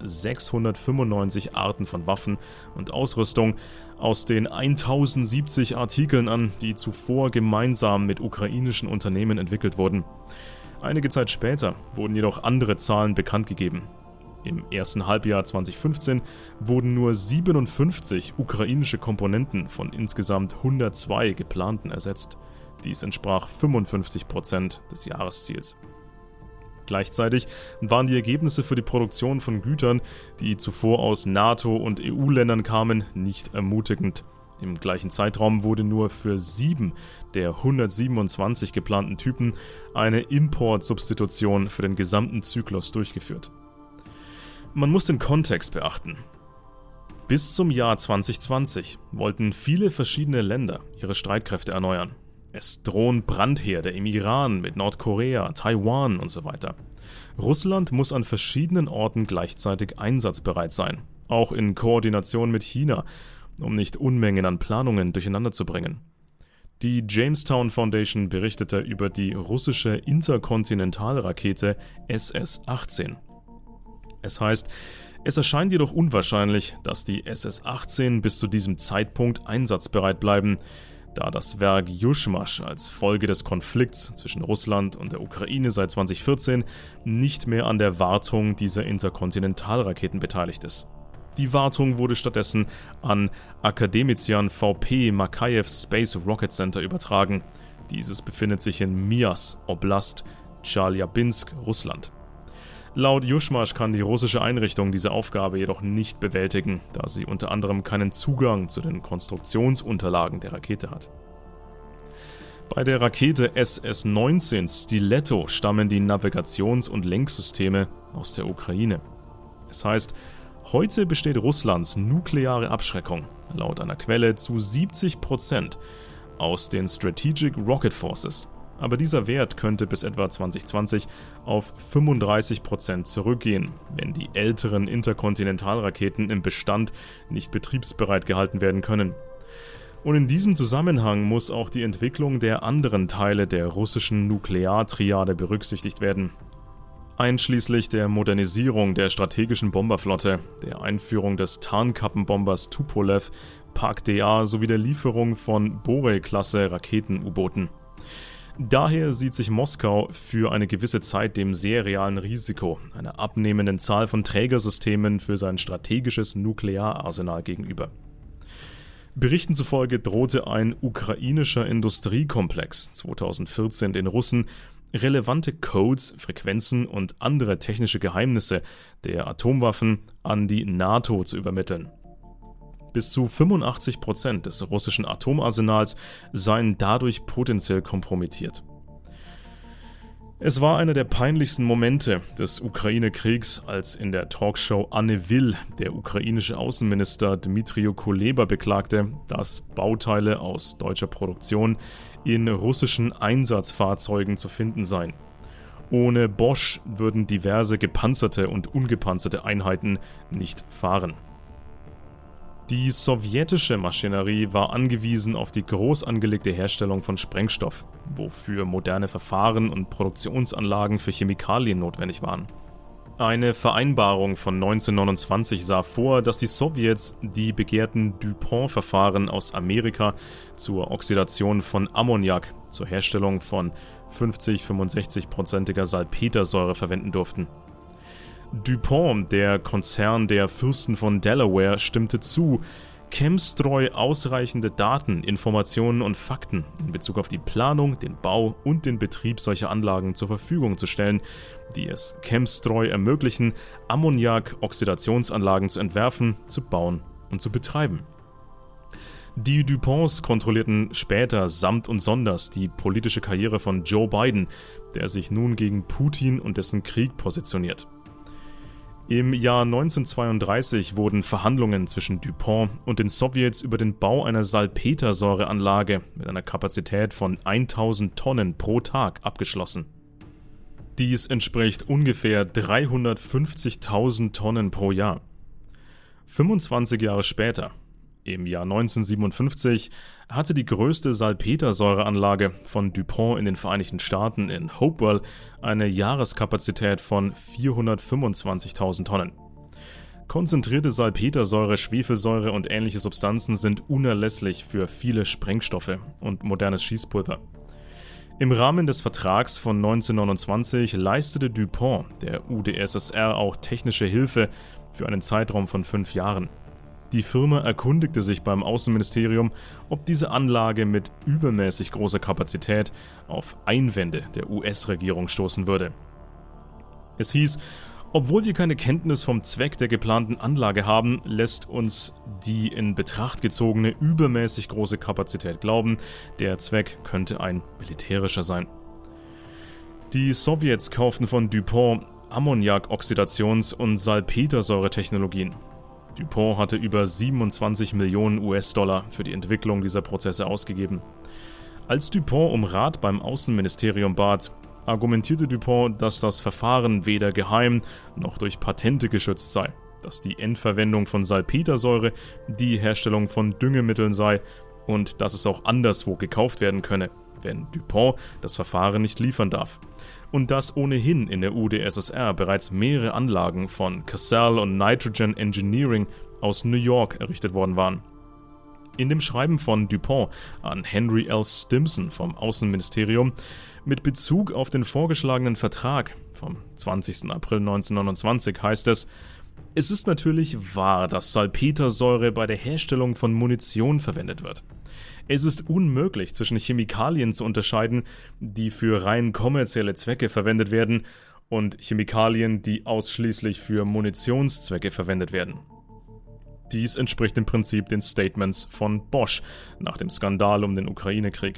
695 Arten von Waffen und Ausrüstung aus den 1070 Artikeln an, die zuvor gemeinsam mit ukrainischen Unternehmen entwickelt wurden. Einige Zeit später wurden jedoch andere Zahlen bekannt gegeben. Im ersten Halbjahr 2015 wurden nur 57 ukrainische Komponenten von insgesamt 102 geplanten ersetzt. Dies entsprach 55% des Jahresziels. Gleichzeitig waren die Ergebnisse für die Produktion von Gütern, die zuvor aus NATO- und EU-Ländern kamen, nicht ermutigend. Im gleichen Zeitraum wurde nur für 7 der 127 geplanten Typen eine Importsubstitution für den gesamten Zyklus durchgeführt. Man muss den Kontext beachten. Bis zum Jahr 2020 wollten viele verschiedene Länder ihre Streitkräfte erneuern. Es drohen Brandherde im Iran, mit Nordkorea, Taiwan und so weiter. Russland muss an verschiedenen Orten gleichzeitig einsatzbereit sein, auch in Koordination mit China, um nicht Unmengen an Planungen durcheinander zu bringen. Die Jamestown Foundation berichtete über die russische Interkontinentalrakete SS-18. Es heißt, es erscheint jedoch unwahrscheinlich, dass die SS-18 bis zu diesem Zeitpunkt einsatzbereit bleiben, da das Werk Yuzhmash als Folge des Konflikts zwischen Russland und der Ukraine seit 2014 nicht mehr an der Wartung dieser Interkontinentalraketen beteiligt ist. Die Wartung wurde stattdessen an Akademician VP Makajew Space Rocket Center übertragen. Dieses befindet sich in Mias Oblast, Tscheljabinsk, Russland. Laut Yuzhmash kann die russische Einrichtung diese Aufgabe jedoch nicht bewältigen, da sie unter anderem keinen Zugang zu den Konstruktionsunterlagen der Rakete hat. Bei der Rakete SS-19 Stiletto stammen die Navigations- und Lenksysteme aus der Ukraine. Es heißt, heute besteht Russlands nukleare Abschreckung laut einer Quelle zu 70% aus den Strategic Rocket Forces. Aber dieser Wert könnte bis etwa 2020 auf 35% zurückgehen, wenn die älteren Interkontinentalraketen im Bestand nicht betriebsbereit gehalten werden können. Und in diesem Zusammenhang muss auch die Entwicklung der anderen Teile der russischen Nukleartriade berücksichtigt werden. Einschließlich der Modernisierung der strategischen Bomberflotte, der Einführung des Tarnkappenbombers Tupolev, PAK-DA sowie der Lieferung von Borei-Klasse Raketen-U-Booten. Daher sieht sich Moskau für eine gewisse Zeit dem sehr realen Risiko einer abnehmenden Zahl von Trägersystemen für sein strategisches Nukleararsenal gegenüber. Berichten zufolge drohte ein ukrainischer Industriekomplex 2014 den Russen, relevante Codes, Frequenzen und andere technische Geheimnisse der Atomwaffen an die NATO zu übermitteln. Bis zu 85% des russischen Atomarsenals seien dadurch potenziell kompromittiert. Es war einer der peinlichsten Momente des Ukraine-Kriegs, als in der Talkshow Anne Will der ukrainische Außenminister Dmytro Kuleba beklagte, dass Bauteile aus deutscher Produktion in russischen Einsatzfahrzeugen zu finden seien. Ohne Bosch würden diverse gepanzerte und ungepanzerte Einheiten nicht fahren. Die sowjetische Maschinerie war angewiesen auf die groß angelegte Herstellung von Sprengstoff, wofür moderne Verfahren und Produktionsanlagen für Chemikalien notwendig waren. Eine Vereinbarung von 1929 sah vor, dass die Sowjets die begehrten DuPont-Verfahren aus Amerika zur Oxidation von Ammoniak zur Herstellung von 50-65%iger Salpetersäure verwenden durften. DuPont, der Konzern der Fürsten von Delaware, stimmte zu, Chemstreu ausreichende Daten, Informationen und Fakten in Bezug auf die Planung, den Bau und den Betrieb solcher Anlagen zur Verfügung zu stellen, die es Chemstreu ermöglichen, Ammoniak-Oxidationsanlagen zu entwerfen, zu bauen und zu betreiben. Die DuPonts kontrollierten später samt und sonders die politische Karriere von Joe Biden, der sich nun gegen Putin und dessen Krieg positioniert. Im Jahr 1932 wurden Verhandlungen zwischen DuPont und den Sowjets über den Bau einer Salpetersäureanlage mit einer Kapazität von 1000 Tonnen pro Tag abgeschlossen. Dies entspricht ungefähr 350.000 Tonnen pro Jahr. 25 Jahre später, im Jahr 1957, hatte die größte Salpetersäureanlage von DuPont in den Vereinigten Staaten in Hopewell eine Jahreskapazität von 425.000 Tonnen. Konzentrierte Salpetersäure, Schwefelsäure und ähnliche Substanzen sind unerlässlich für viele Sprengstoffe und modernes Schießpulver. Im Rahmen des Vertrags von 1929 leistete DuPont der UdSSR auch technische Hilfe für einen Zeitraum von 5 Jahren. Die Firma erkundigte sich beim Außenministerium, ob diese Anlage mit übermäßig großer Kapazität auf Einwände der US-Regierung stoßen würde. Es hieß, obwohl wir keine Kenntnis vom Zweck der geplanten Anlage haben, lässt uns die in Betracht gezogene übermäßig große Kapazität glauben, der Zweck könnte ein militärischer sein. Die Sowjets kauften von DuPont Ammoniak-Oxidations- und Salpetersäure-Technologien. DuPont hatte über 27 Millionen US-Dollar für die Entwicklung dieser Prozesse ausgegeben. Als DuPont um Rat beim Außenministerium bat, argumentierte DuPont, dass das Verfahren weder geheim noch durch Patente geschützt sei, dass die Endverwendung von Salpetersäure die Herstellung von Düngemitteln sei und dass es auch anderswo gekauft werden könne, wenn DuPont das Verfahren nicht liefern darf. Und dass ohnehin in der UdSSR bereits mehrere Anlagen von Casale und Nitrogen Engineering aus New York errichtet worden waren. In dem Schreiben von DuPont an Henry L. Stimson vom Außenministerium mit Bezug auf den vorgeschlagenen Vertrag vom 20. April 1929 heißt es: Es ist natürlich wahr, dass Salpetersäure bei der Herstellung von Munition verwendet wird. Es ist unmöglich, zwischen Chemikalien zu unterscheiden, die für rein kommerzielle Zwecke verwendet werden, und Chemikalien, die ausschließlich für Munitionszwecke verwendet werden. Dies entspricht im Prinzip den Statements von Bosch nach dem Skandal um den Ukraine-Krieg.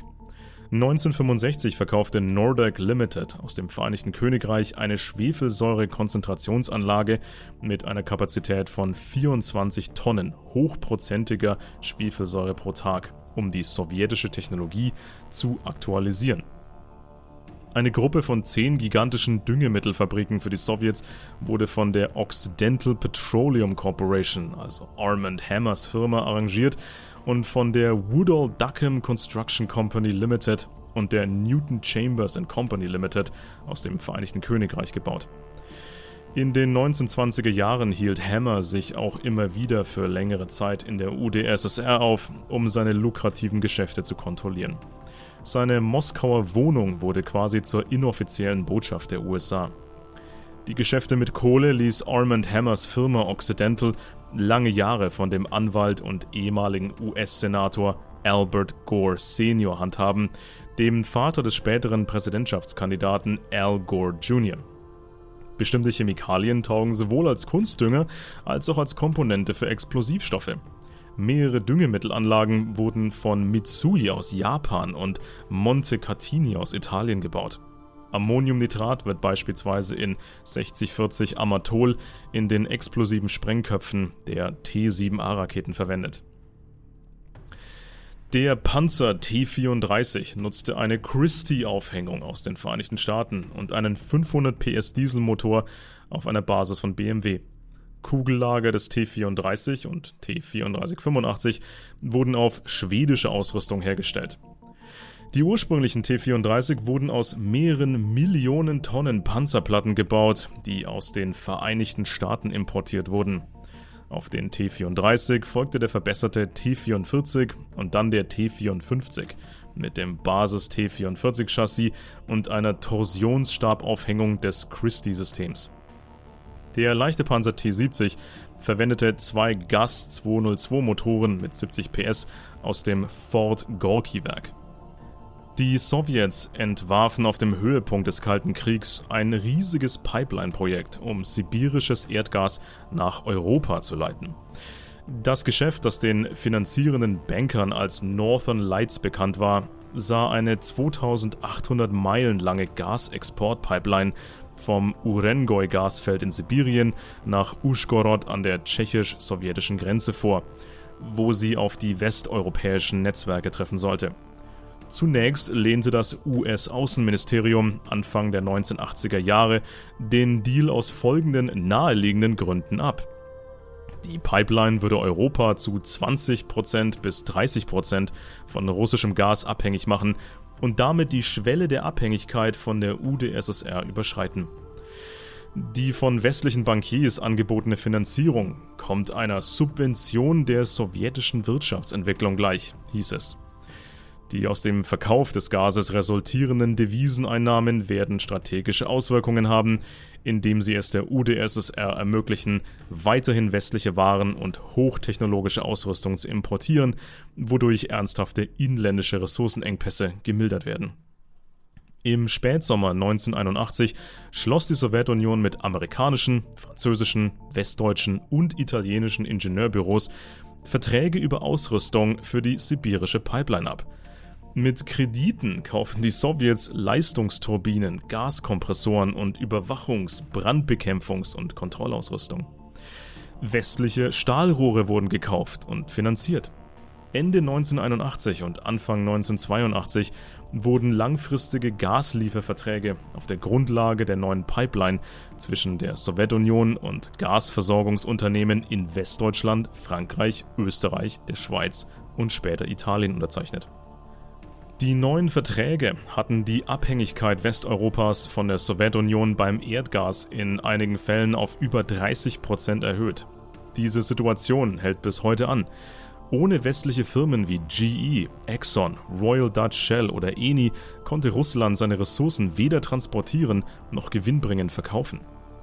1965 verkaufte Nordic Limited aus dem Vereinigten Königreich eine Schwefelsäure-Konzentrationsanlage mit einer Kapazität von 24 Tonnen hochprozentiger Schwefelsäure pro Tag, um die sowjetische Technologie zu aktualisieren. Eine Gruppe von 10 gigantischen Düngemittelfabriken für die Sowjets wurde von der Occidental Petroleum Corporation, also Arm & Hammers Firma, arrangiert und von der Woodall Duckham Construction Company Limited und der Newton Chambers & Company Limited aus dem Vereinigten Königreich gebaut. In den 1920er Jahren hielt Hammer sich auch immer wieder für längere Zeit in der UdSSR auf, um seine lukrativen Geschäfte zu kontrollieren. Seine Moskauer Wohnung wurde quasi zur inoffiziellen Botschaft der USA. Die Geschäfte mit Kohle ließ Arm & Hammers Firma Occidental lange Jahre von dem Anwalt und ehemaligen US-Senator Albert Gore Sr. handhaben, dem Vater des späteren Präsidentschaftskandidaten Al Gore Jr. Bestimmte Chemikalien taugen sowohl als Kunstdünger als auch als Komponente für Explosivstoffe. Mehrere Düngemittelanlagen wurden von Mitsui aus Japan und Montecatini aus Italien gebaut. Ammoniumnitrat wird beispielsweise in 6040 Amatol in den explosiven Sprengköpfen der T-7A-Raketen verwendet. Der Panzer T-34 nutzte eine Christie-Aufhängung aus den Vereinigten Staaten und einen 500 PS Dieselmotor auf einer Basis von BMW. Kugellager des T-34 und T-3485 wurden auf schwedische Ausrüstung hergestellt. Die ursprünglichen T-34 wurden aus mehreren Millionen Tonnen Panzerplatten gebaut, die aus den Vereinigten Staaten importiert wurden. Auf den T-34 folgte der verbesserte T-44 und dann der T-54 mit dem Basis-T-44-Chassis und einer Torsionsstabaufhängung des Christie-Systems. Der leichte Panzer T-70 verwendete zwei GAS-202-Motoren mit 70 PS aus dem Ford Gorki-Werk. Die Sowjets entwarfen auf dem Höhepunkt des Kalten Kriegs ein riesiges Pipeline-Projekt, um sibirisches Erdgas nach Europa zu leiten. Das Geschäft, das den finanzierenden Bankern als Northern Lights bekannt war, sah eine 2800 Meilen lange Gasexport-Pipeline vom Urengoy-Gasfeld in Sibirien nach Uschgorod an der tschechisch-sowjetischen Grenze vor, wo sie auf die westeuropäischen Netzwerke treffen sollte. Zunächst lehnte das US-Außenministerium Anfang der 1980er Jahre den Deal aus folgenden naheliegenden Gründen ab. Die Pipeline würde Europa zu 20% bis 30% von russischem Gas abhängig machen und damit die Schwelle der Abhängigkeit von der UdSSR überschreiten. Die von westlichen Bankiers angebotene Finanzierung kommt einer Subvention der sowjetischen Wirtschaftsentwicklung gleich, hieß es. Die aus dem Verkauf des Gases resultierenden Deviseneinnahmen werden strategische Auswirkungen haben, indem sie es der UdSSR ermöglichen, weiterhin westliche Waren und hochtechnologische Ausrüstung zu importieren, wodurch ernsthafte inländische Ressourcenengpässe gemildert werden. Im Spätsommer 1981 schloss die Sowjetunion mit amerikanischen, französischen, westdeutschen und italienischen Ingenieurbüros Verträge über Ausrüstung für die sibirische Pipeline ab. Mit Krediten kauften die Sowjets Leistungsturbinen, Gaskompressoren und Überwachungs-, Brandbekämpfungs- und Kontrollausrüstung. Westliche Stahlrohre wurden gekauft und finanziert. Ende 1981 und Anfang 1982 wurden langfristige Gaslieferverträge auf der Grundlage der neuen Pipeline zwischen der Sowjetunion und Gasversorgungsunternehmen in Westdeutschland, Frankreich, Österreich, der Schweiz und später Italien unterzeichnet. Die neuen Verträge hatten die Abhängigkeit Westeuropas von der Sowjetunion beim Erdgas in einigen Fällen auf über 30% erhöht. Diese Situation hält bis heute an. Ohne westliche Firmen wie GE, Exxon, Royal Dutch Shell oder Eni konnte Russland seine Ressourcen weder transportieren noch gewinnbringend verkaufen.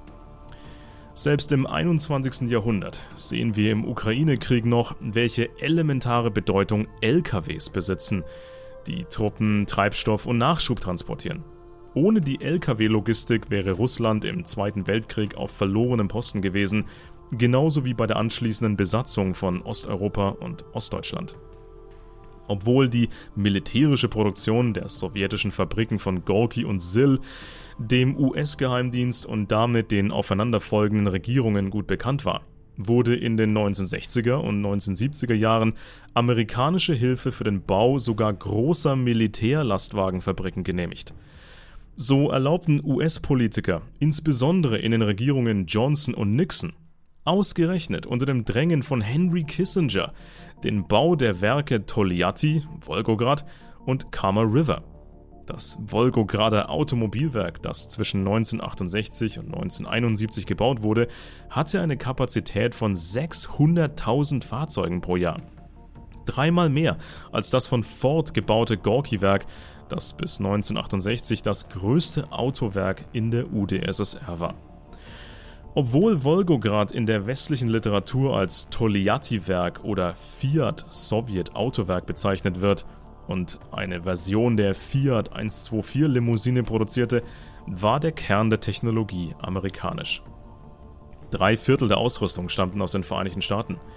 Selbst im 21. Jahrhundert sehen wir im Ukraine-Krieg noch, welche elementare Bedeutung LKWs besitzen, die Truppen, Treibstoff und Nachschub transportieren. Ohne die LKW-Logistik wäre Russland im Zweiten Weltkrieg auf verlorenem Posten gewesen, genauso wie bei der anschließenden Besatzung von Osteuropa und Ostdeutschland. Obwohl die militärische Produktion der sowjetischen Fabriken von Gorki und SIL dem US-Geheimdienst und damit den aufeinanderfolgenden Regierungen gut bekannt war, wurde in den 1960er und 1970er Jahren amerikanische Hilfe für den Bau sogar großer Militärlastwagenfabriken genehmigt. So erlaubten US-Politiker, insbesondere in den Regierungen Johnson und Nixon, ausgerechnet unter dem Drängen von Henry Kissinger, den Bau der Werke Tolyatti, Wolgograd und Kama River. Das Wolgograder Automobilwerk, das zwischen 1968 und 1971 gebaut wurde, hatte eine Kapazität von 600.000 Fahrzeugen pro Jahr. Dreimal mehr als das von Ford gebaute Gorki-Werk, das bis 1968 das größte Autowerk in der UdSSR war. Obwohl Wolgograd in der westlichen Literatur als Tolyatti-Werk oder Fiat-Sowjet-Autowerk bezeichnet wird und eine Version der Fiat 124-Limousine produzierte, war der Kern der Technologie amerikanisch. 3/4 der Ausrüstung stammten aus den Vereinigten Staaten.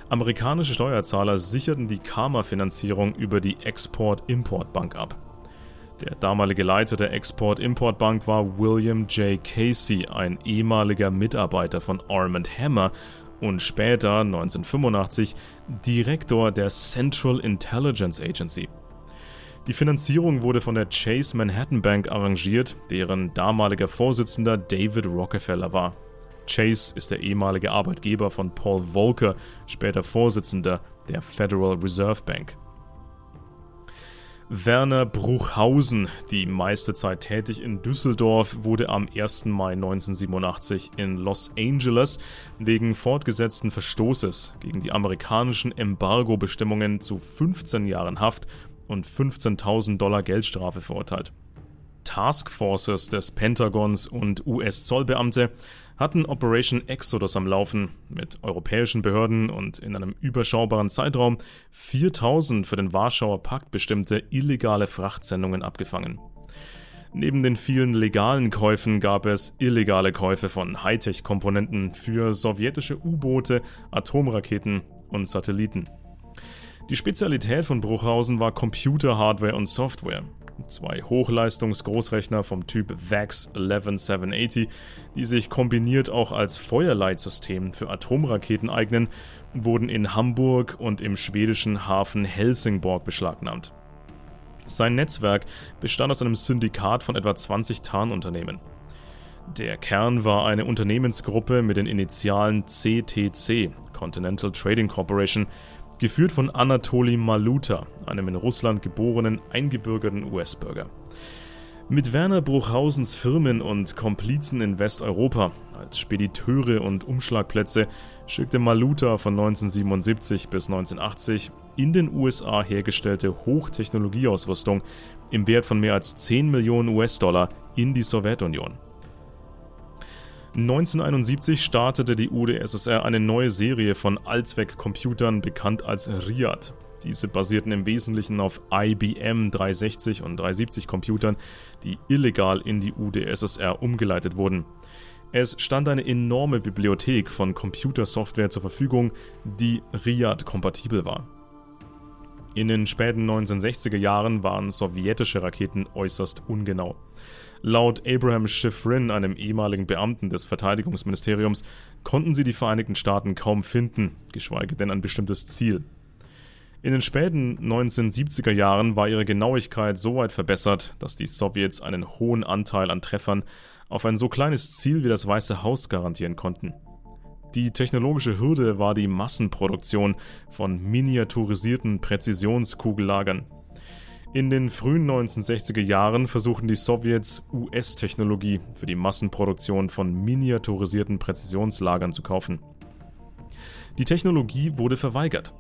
Amerikanische Steuerzahler sicherten die Karma-Finanzierung über die Export-Import-Bank ab. Der damalige Leiter der Export-Import-Bank war William J. Casey, ein ehemaliger Mitarbeiter von Arm & Hammer und später, 1985, Direktor der Central Intelligence Agency. Die Finanzierung wurde von der Chase Manhattan Bank arrangiert, deren damaliger Vorsitzender David Rockefeller war. Chase ist der ehemalige Arbeitgeber von Paul Volcker, später Vorsitzender der Federal Reserve Bank. Werner Bruchhausen, die meiste Zeit tätig in Düsseldorf, wurde am 1. Mai 1987 in Los Angeles wegen fortgesetzten Verstoßes gegen die amerikanischen Embargo-Bestimmungen zu 15 Jahren Haft und $15.000 Geldstrafe verurteilt. Taskforces des Pentagons und US-Zollbeamte hatten Operation Exodus am Laufen, mit europäischen Behörden und in einem überschaubaren Zeitraum 4.000 für den Warschauer Pakt bestimmte illegale Frachtsendungen abgefangen. Neben den vielen legalen Käufen gab es illegale Käufe von Hightech-Komponenten für sowjetische U-Boote, Atomraketen und Satelliten. Die Spezialität von Bruchhausen war Computer-Hardware und Software. 2 Hochleistungs-Großrechner vom Typ VAX 11780, die sich kombiniert auch als Feuerleitsystem für Atomraketen eignen, wurden in Hamburg und im schwedischen Hafen Helsingborg beschlagnahmt. Sein Netzwerk bestand aus einem Syndikat von etwa 20 Tarnunternehmen. Der Kern war eine Unternehmensgruppe mit den Initialen CTC, Continental Trading Corporation, geführt von Anatoli Maluta, einem in Russland geborenen, eingebürgerten US-Bürger. Mit Werner Bruchhausens Firmen und Komplizen in Westeuropa als Spediteure und Umschlagplätze schickte Maluta von 1977 bis 1980 in den USA hergestellte Hochtechnologieausrüstung im Wert von mehr als 10 Millionen US-Dollar in die Sowjetunion. 1971 startete die UdSSR eine neue Serie von Allzweckcomputern, bekannt als RIAD. Diese basierten im Wesentlichen auf IBM 360 und 370 Computern, die illegal in die UdSSR umgeleitet wurden. Es stand eine enorme Bibliothek von Computersoftware zur Verfügung, die RIAD-kompatibel war. In den späten 1960er Jahren waren sowjetische Raketen äußerst ungenau. Laut Abraham Shifrin, einem ehemaligen Beamten des Verteidigungsministeriums, konnten sie die Vereinigten Staaten kaum finden, geschweige denn ein bestimmtes Ziel. In den späten 1970er Jahren war ihre Genauigkeit so weit verbessert, dass die Sowjets einen hohen Anteil an Treffern auf ein so kleines Ziel wie das Weiße Haus garantieren konnten. Die technologische Hürde war die Massenproduktion von miniaturisierten Präzisionskugellagern. In den frühen 1960er Jahren versuchten die Sowjets, US-Technologie für die Massenproduktion von miniaturisierten Präzisionslagern zu kaufen. Die Technologie wurde verweigert.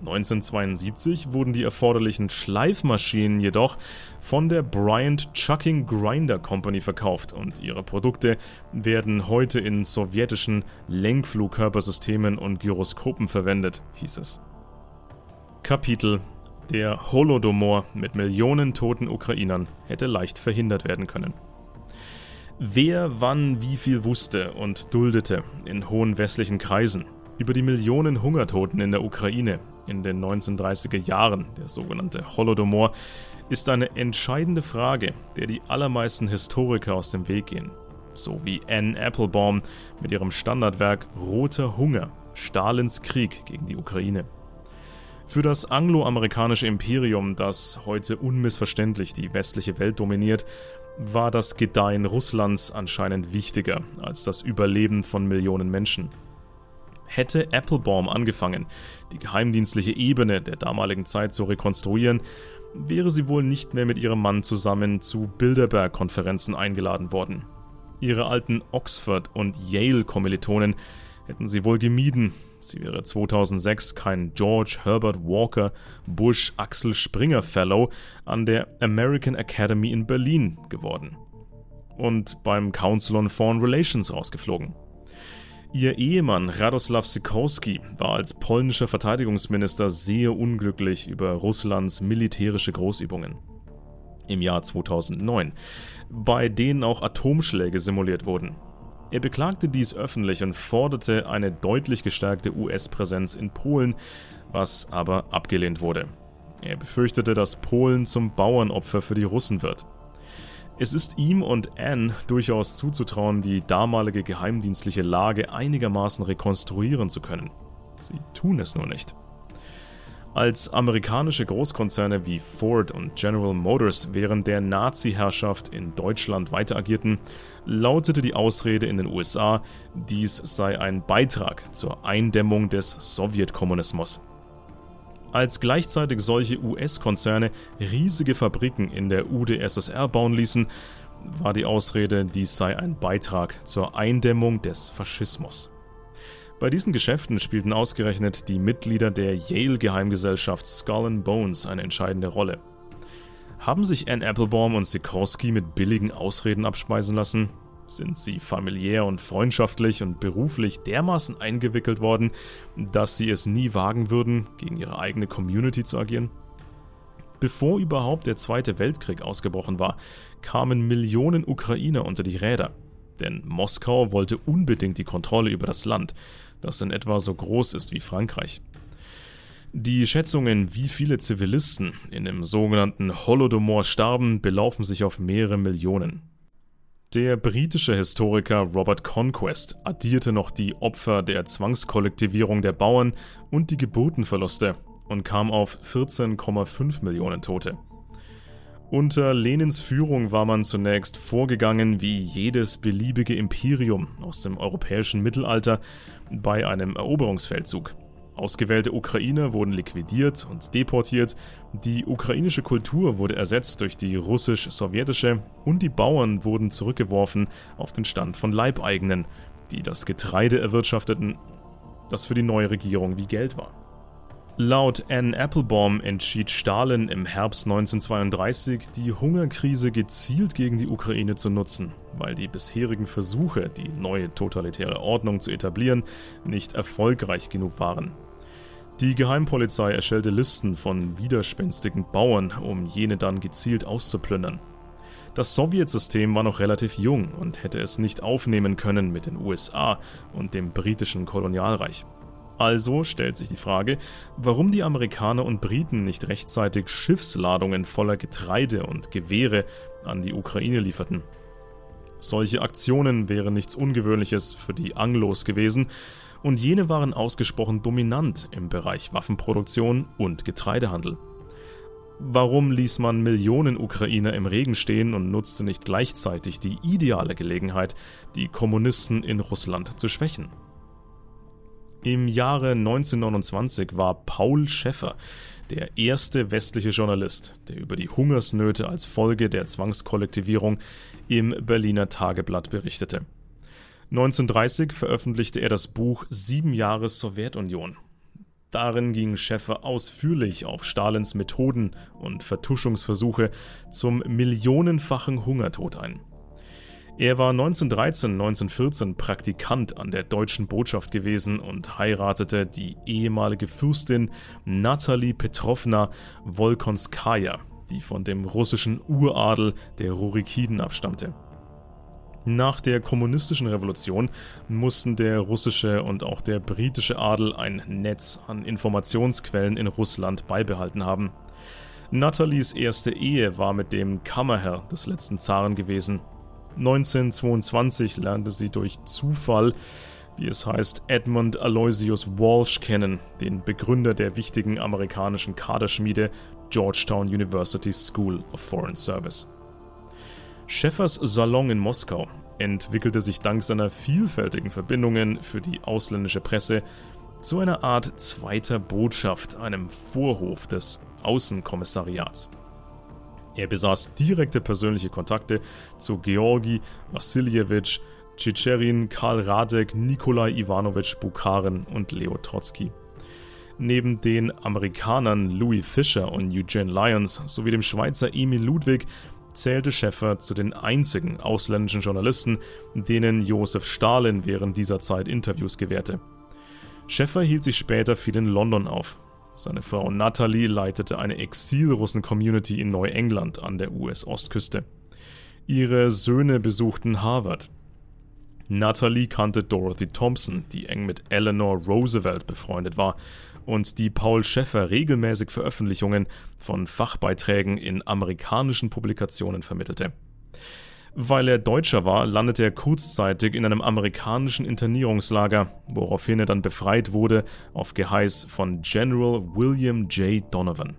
1972 wurden die erforderlichen Schleifmaschinen jedoch von der Bryant Chucking Grinder Company verkauft und ihre Produkte werden heute in sowjetischen Lenkflugkörpersystemen und Gyroskopen verwendet, hieß es. Kapitel: Der Holodomor mit Millionen toten Ukrainern hätte leicht verhindert werden können. Wer wann wie viel wusste und duldete in hohen westlichen Kreisen über die Millionen Hungertoten in der Ukraine in den 1930er Jahren, der sogenannte Holodomor, ist eine entscheidende Frage, der die allermeisten Historiker aus dem Weg gehen. So wie Anne Applebaum mit ihrem Standardwerk Roter Hunger, Stalins Krieg gegen die Ukraine. Für das angloamerikanische Imperium, das heute unmissverständlich die westliche Welt dominiert, war das Gedeihen Russlands anscheinend wichtiger als das Überleben von Millionen Menschen. Hätte Applebaum angefangen, die geheimdienstliche Ebene der damaligen Zeit zu rekonstruieren, wäre sie wohl nicht mehr mit ihrem Mann zusammen zu Bilderberg-Konferenzen eingeladen worden. Ihre alten Oxford- und Yale-Kommilitonen hätten sie wohl gemieden. Sie wäre 2006 kein George Herbert Walker Bush Axel Springer Fellow an der American Academy in Berlin geworden und beim Council on Foreign Relations rausgeflogen. Ihr Ehemann Radoslaw Sikorski war als polnischer Verteidigungsminister sehr unglücklich über Russlands militärische Großübungen im Jahr 2009, bei denen auch Atomschläge simuliert wurden. Er beklagte dies öffentlich und forderte eine deutlich gestärkte US-Präsenz in Polen, was aber abgelehnt wurde. Er befürchtete, dass Polen zum Bauernopfer für die Russen wird. Es ist ihm und Anne durchaus zuzutrauen, die damalige geheimdienstliche Lage einigermaßen rekonstruieren zu können. Sie tun es nur nicht. Als amerikanische Großkonzerne wie Ford und General Motors während der Nazi-Herrschaft in Deutschland weiter agierten, lautete die Ausrede in den USA, dies sei ein Beitrag zur Eindämmung des Sowjetkommunismus. Als gleichzeitig solche US-Konzerne riesige Fabriken in der UdSSR bauen ließen, war die Ausrede, dies sei ein Beitrag zur Eindämmung des Faschismus. Bei diesen Geschäften spielten ausgerechnet die Mitglieder der Yale-Geheimgesellschaft Skull and Bones eine entscheidende Rolle. Haben sich Anne Applebaum und Sikorsky mit billigen Ausreden abspeisen lassen? Sind sie familiär und freundschaftlich und beruflich dermaßen eingewickelt worden, dass sie es nie wagen würden, gegen ihre eigene Community zu agieren? Bevor überhaupt der Zweite Weltkrieg ausgebrochen war, kamen Millionen Ukrainer unter die Räder. Denn Moskau wollte unbedingt die Kontrolle über das Land, das in etwa so groß ist wie Frankreich. Die Schätzungen, wie viele Zivilisten in dem sogenannten Holodomor starben, belaufen sich auf mehrere Millionen. Der britische Historiker Robert Conquest addierte noch die Opfer der Zwangskollektivierung der Bauern und die Geburtenverluste und kam auf 14,5 Millionen Tote. Unter Lenins Führung war man zunächst vorgegangen wie jedes beliebige Imperium aus dem europäischen Mittelalter bei einem Eroberungsfeldzug. Ausgewählte Ukrainer wurden liquidiert und deportiert, die ukrainische Kultur wurde ersetzt durch die russisch-sowjetische und die Bauern wurden zurückgeworfen auf den Stand von Leibeigenen, die das Getreide erwirtschafteten, das für die neue Regierung wie Geld war. Laut Anne Applebaum entschied Stalin im Herbst 1932, die Hungerkrise gezielt gegen die Ukraine zu nutzen, weil die bisherigen Versuche, die neue totalitäre Ordnung zu etablieren, nicht erfolgreich genug waren. Die Geheimpolizei erstellte Listen von widerspenstigen Bauern, um jene dann gezielt auszuplündern. Das Sowjetsystem war noch relativ jung und hätte es nicht aufnehmen können mit den USA und dem britischen Kolonialreich. Also stellt sich die Frage, warum die Amerikaner und Briten nicht rechtzeitig Schiffsladungen voller Getreide und Gewehre an die Ukraine lieferten. Solche Aktionen wären nichts Ungewöhnliches für die Anglos gewesen und jene waren ausgesprochen dominant im Bereich Waffenproduktion und Getreidehandel. Warum ließ man Millionen Ukrainer im Regen stehen und nutzte nicht gleichzeitig die ideale Gelegenheit, die Kommunisten in Russland zu schwächen? Im Jahre 1929 war Paul Schäffer der erste westliche Journalist, der über die Hungersnöte als Folge der Zwangskollektivierung im Berliner Tageblatt berichtete. 1930 veröffentlichte er das Buch 7 Jahre Sowjetunion. Darin ging Schäffer ausführlich auf Stalins Methoden und Vertuschungsversuche zum millionenfachen Hungertod ein. Er war 1913-1914 Praktikant an der deutschen Botschaft gewesen und heiratete die ehemalige Fürstin Natalie Petrowna Wolkonskaja, die von dem russischen Uradel der Rurikiden abstammte. Nach der kommunistischen Revolution mussten der russische und auch der britische Adel ein Netz an Informationsquellen in Russland beibehalten haben. Natalies erste Ehe war mit dem Kammerherr des letzten Zaren gewesen. 1922 lernte sie durch Zufall, wie es heißt, Edmund Aloysius Walsh kennen, den Begründer der wichtigen amerikanischen Kaderschmiede Georgetown University School of Foreign Service. Schäffers Salon in Moskau entwickelte sich dank seiner vielfältigen Verbindungen für die ausländische Presse zu einer Art zweiter Botschaft, einem Vorhof des Außenkommissariats. Er besaß direkte persönliche Kontakte zu Georgi Wassiljewitsch Tschitscherin, Karl Radek, Nikolai Iwanowitsch Bukharin und Leo Trotzki. Neben den Amerikanern Louis Fisher und Eugene Lyons sowie dem Schweizer Emil Ludwig zählte Schäffer zu den einzigen ausländischen Journalisten, denen Josef Stalin während dieser Zeit Interviews gewährte. Schäffer hielt sich später viel in London auf. Seine Frau Natalie leitete eine Exil-Russen-Community in Neuengland an der US-Ostküste. Ihre Söhne besuchten Harvard. Natalie kannte Dorothy Thompson, die eng mit Eleanor Roosevelt befreundet war und die Paul Schäffer regelmäßig Veröffentlichungen von Fachbeiträgen in amerikanischen Publikationen vermittelte. Weil er Deutscher war, landete er kurzzeitig in einem amerikanischen Internierungslager, woraufhin er dann befreit wurde auf Geheiß von General William J. Donovan.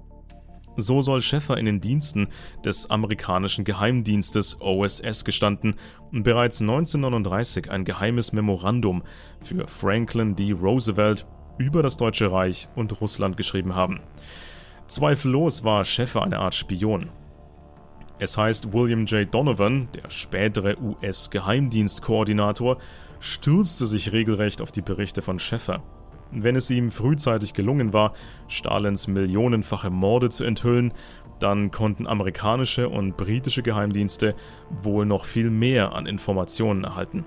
So soll Schäffer in den Diensten des amerikanischen Geheimdienstes OSS gestanden und bereits 1939 ein geheimes Memorandum für Franklin D. Roosevelt über das Deutsche Reich und Russland geschrieben haben. Zweifellos war Schäffer eine Art Spion. Es heißt, William J. Donovan, der spätere US-Geheimdienstkoordinator, stürzte sich regelrecht auf die Berichte von Schäffer. Wenn es ihm frühzeitig gelungen war, Stalins millionenfache Morde zu enthüllen, dann konnten amerikanische und britische Geheimdienste wohl noch viel mehr an Informationen erhalten.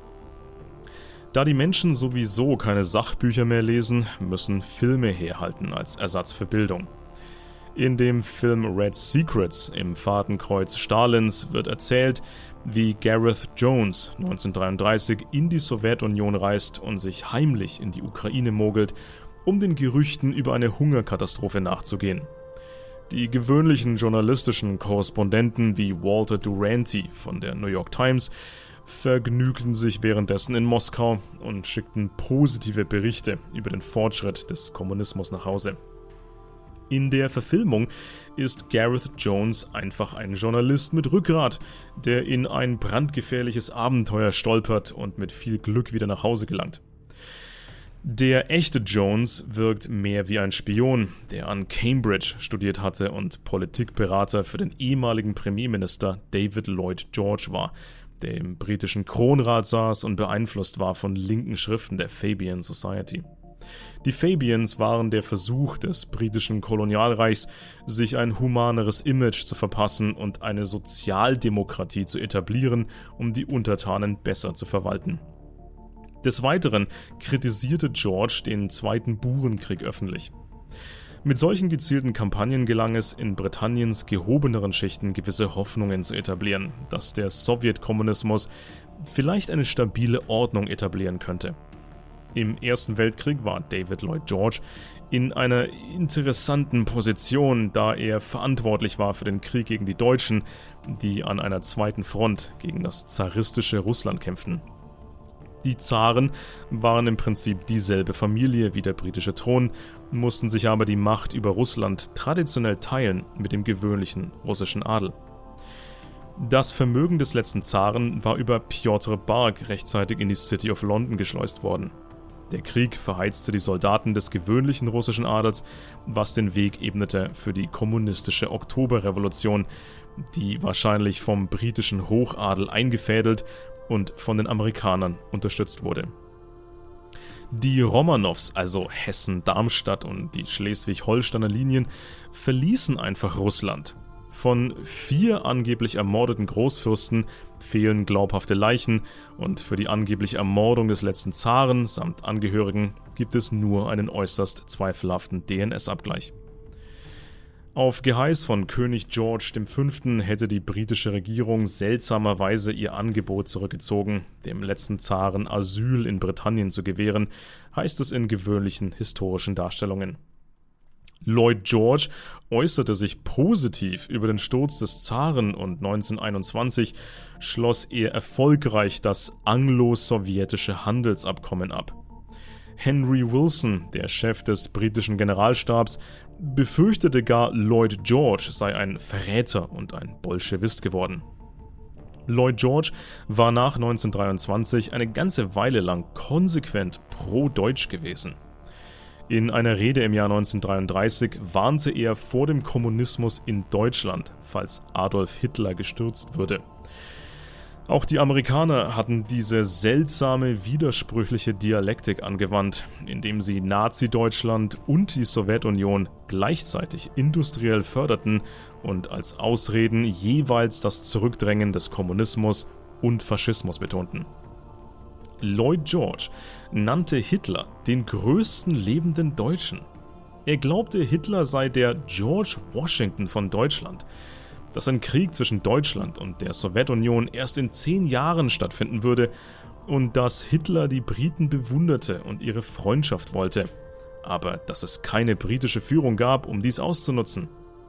Da die Menschen sowieso keine Sachbücher mehr lesen, müssen Filme herhalten als Ersatz für Bildung. In dem Film Red Secrets im Fadenkreuz Stalins wird erzählt, wie Gareth Jones 1933 in die Sowjetunion reist und sich heimlich in die Ukraine mogelt, um den Gerüchten über eine Hungerkatastrophe nachzugehen. Die gewöhnlichen journalistischen Korrespondenten wie Walter Duranty von der New York Times vergnügten sich währenddessen in Moskau und schickten positive Berichte über den Fortschritt des Kommunismus nach Hause. In der Verfilmung ist Gareth Jones einfach ein Journalist mit Rückgrat, der in ein brandgefährliches Abenteuer stolpert und mit viel Glück wieder nach Hause gelangt. Der echte Jones wirkt mehr wie ein Spion, der an Cambridge studiert hatte und Politikberater für den ehemaligen Premierminister David Lloyd George war, der im britischen Kronrat saß und beeinflusst war von linken Schriften der Fabian Society. Die Fabians waren der Versuch des britischen Kolonialreichs, sich ein humaneres Image zu verpassen und eine Sozialdemokratie zu etablieren, um die Untertanen besser zu verwalten. Des Weiteren kritisierte George den Zweiten Burenkrieg öffentlich. Mit solchen gezielten Kampagnen gelang es, in Britanniens gehobeneren Schichten gewisse Hoffnungen zu etablieren, dass der Sowjetkommunismus vielleicht eine stabile Ordnung etablieren könnte. Im Ersten Weltkrieg war David Lloyd George in einer interessanten Position, da er verantwortlich war für den Krieg gegen die Deutschen, die an einer zweiten Front gegen das zaristische Russland kämpften. Die Zaren waren im Prinzip dieselbe Familie wie der britische Thron, mussten sich aber die Macht über Russland traditionell teilen mit dem gewöhnlichen russischen Adel. Das Vermögen des letzten Zaren war über Piotr Bark rechtzeitig in die City of London geschleust worden. Der Krieg verheizte die Soldaten des gewöhnlichen russischen Adels, was den Weg ebnete für die kommunistische Oktoberrevolution, die wahrscheinlich vom britischen Hochadel eingefädelt und von den Amerikanern unterstützt wurde. Die Romanows, also Hessen-Darmstadt und die Schleswig-Holsteiner Linien, verließen einfach Russland. Von 4 angeblich ermordeten Großfürsten fehlen glaubhafte Leichen und für die angebliche Ermordung des letzten Zaren samt Angehörigen gibt es nur einen äußerst zweifelhaften DNS-Abgleich. Auf Geheiß von König George V. hätte die britische Regierung seltsamerweise ihr Angebot zurückgezogen, dem letzten Zaren Asyl in Britannien zu gewähren, heißt es in gewöhnlichen historischen Darstellungen. Lloyd George äußerte sich positiv über den Sturz des Zaren und 1921 schloss er erfolgreich das anglo-sowjetische Handelsabkommen ab. Henry Wilson, der Chef des britischen Generalstabs, befürchtete gar, Lloyd George sei ein Verräter und ein Bolschewist geworden. Lloyd George war nach 1923 eine ganze Weile lang konsequent pro-deutsch gewesen. In einer Rede im Jahr 1933 warnte er vor dem Kommunismus in Deutschland, falls Adolf Hitler gestürzt würde. Auch die Amerikaner hatten diese seltsame, widersprüchliche Dialektik angewandt, indem sie Nazi-Deutschland und die Sowjetunion gleichzeitig industriell förderten und als Ausreden jeweils das Zurückdrängen des Kommunismus und Faschismus betonten. Lloyd George nannte Hitler den größten lebenden Deutschen. Er glaubte, Hitler sei der George Washington von Deutschland. dass ein Krieg zwischen Deutschland und der Sowjetunion erst in 10 Jahren stattfinden würde und dass Hitler die Briten bewunderte und ihre Freundschaft wollte, aber dass es keine britische Führung gab, um dies auszunutzen.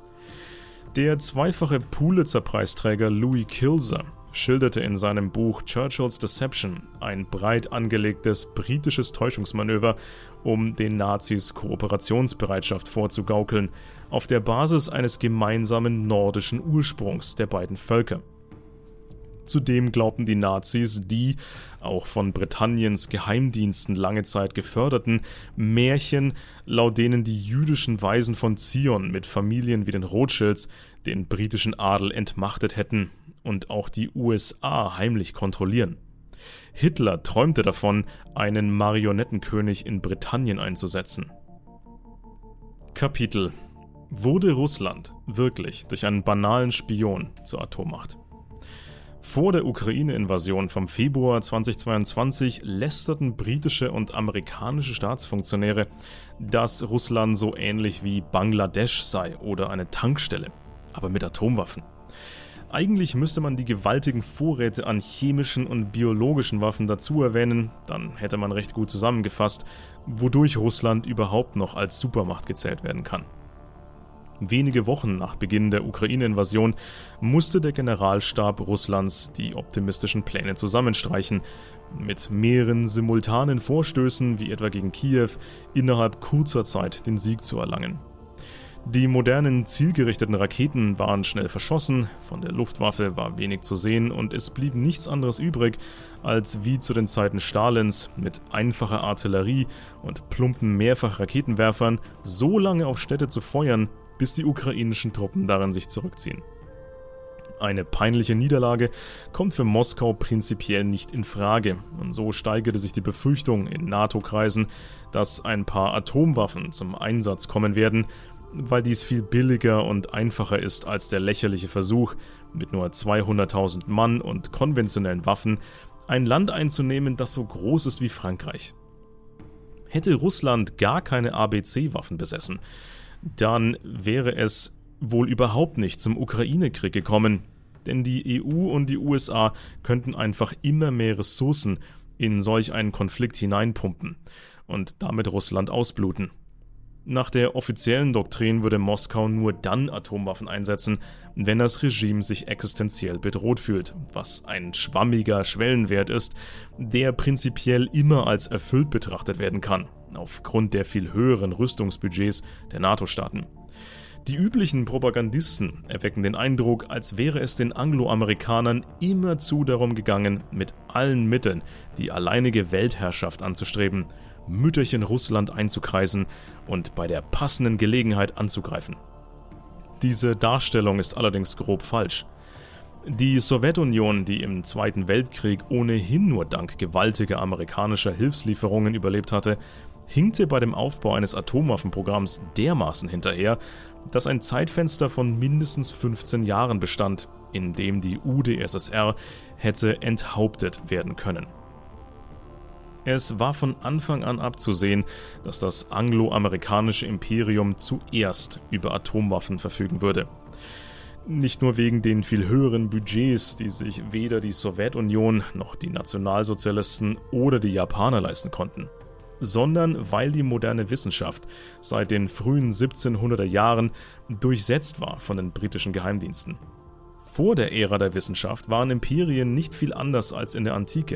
Der zweifache Pulitzer-Preisträger Louis Kilzer schilderte in seinem Buch Churchill's Deception ein breit angelegtes britisches Täuschungsmanöver, um den Nazis Kooperationsbereitschaft vorzugaukeln, auf der Basis eines gemeinsamen nordischen Ursprungs der beiden Völker. Zudem glaubten die Nazis die, auch von Britanniens Geheimdiensten lange Zeit geförderten, Märchen, laut denen die jüdischen Weisen von Zion mit Familien wie den Rothschilds den britischen Adel entmachtet hätten und auch die USA heimlich kontrollieren. Hitler träumte davon, einen Marionettenkönig in Britannien einzusetzen. Kapitel: Wurde Russland wirklich durch einen banalen Spion zur Atommacht? Vor der Ukraine-Invasion vom Februar 2022 lästerten britische und amerikanische Staatsfunktionäre, dass Russland so ähnlich wie Bangladesch sei oder eine Tankstelle, aber mit Atomwaffen. Eigentlich müsste man die gewaltigen Vorräte an chemischen und biologischen Waffen dazu erwähnen, dann hätte man recht gut zusammengefasst, wodurch Russland überhaupt noch als Supermacht gezählt werden kann. Wenige Wochen nach Beginn der Ukraine-Invasion musste der Generalstab Russlands die optimistischen Pläne zusammenstreichen, mit mehreren simultanen Vorstößen, wie etwa gegen Kiew, innerhalb kurzer Zeit den Sieg zu erlangen. Die modernen, zielgerichteten Raketen waren schnell verschossen, von der Luftwaffe war wenig zu sehen und es blieb nichts anderes übrig, als wie zu den Zeiten Stalins mit einfacher Artillerie und plumpen Mehrfachraketenwerfern so lange auf Städte zu feuern, bis die ukrainischen Truppen darin sich zurückziehen. Eine peinliche Niederlage kommt für Moskau prinzipiell nicht in Frage und so steigerte sich die Befürchtung in NATO-Kreisen, dass ein paar Atomwaffen zum Einsatz kommen werden, weil dies viel billiger und einfacher ist als der lächerliche Versuch, mit nur 200.000 Mann und konventionellen Waffen ein Land einzunehmen, das so groß ist wie Frankreich. Hätte Russland gar keine ABC-Waffen besessen, dann wäre es wohl überhaupt nicht zum Ukraine-Krieg gekommen, denn die EU und die USA könnten einfach immer mehr Ressourcen in solch einen Konflikt hineinpumpen und damit Russland ausbluten. Nach der offiziellen Doktrin würde Moskau nur dann Atomwaffen einsetzen, wenn das Regime sich existenziell bedroht fühlt, was ein schwammiger Schwellenwert ist, der prinzipiell immer als erfüllt betrachtet werden kann, aufgrund der viel höheren Rüstungsbudgets der NATO-Staaten. Die üblichen Propagandisten erwecken den Eindruck, als wäre es den Angloamerikanern immerzu darum gegangen, mit allen Mitteln die alleinige Weltherrschaft anzustreben, Mütterchen Russland einzukreisen und bei der passenden Gelegenheit anzugreifen. Diese Darstellung ist allerdings grob falsch. Die Sowjetunion, die im Zweiten Weltkrieg ohnehin nur dank gewaltiger amerikanischer Hilfslieferungen überlebt hatte, hinkte bei dem Aufbau eines Atomwaffenprogramms dermaßen hinterher, dass ein Zeitfenster von mindestens 15 Jahren bestand, in dem die UdSSR hätte enthauptet werden können. Es war von Anfang an abzusehen, dass das angloamerikanische Imperium zuerst über Atomwaffen verfügen würde. Nicht nur wegen den viel höheren Budgets, die sich weder die Sowjetunion noch die Nationalsozialisten oder die Japaner leisten konnten, sondern weil die moderne Wissenschaft seit den frühen 1700er Jahren durchsetzt war von den britischen Geheimdiensten. Vor der Ära der Wissenschaft waren Imperien nicht viel anders als in der Antike.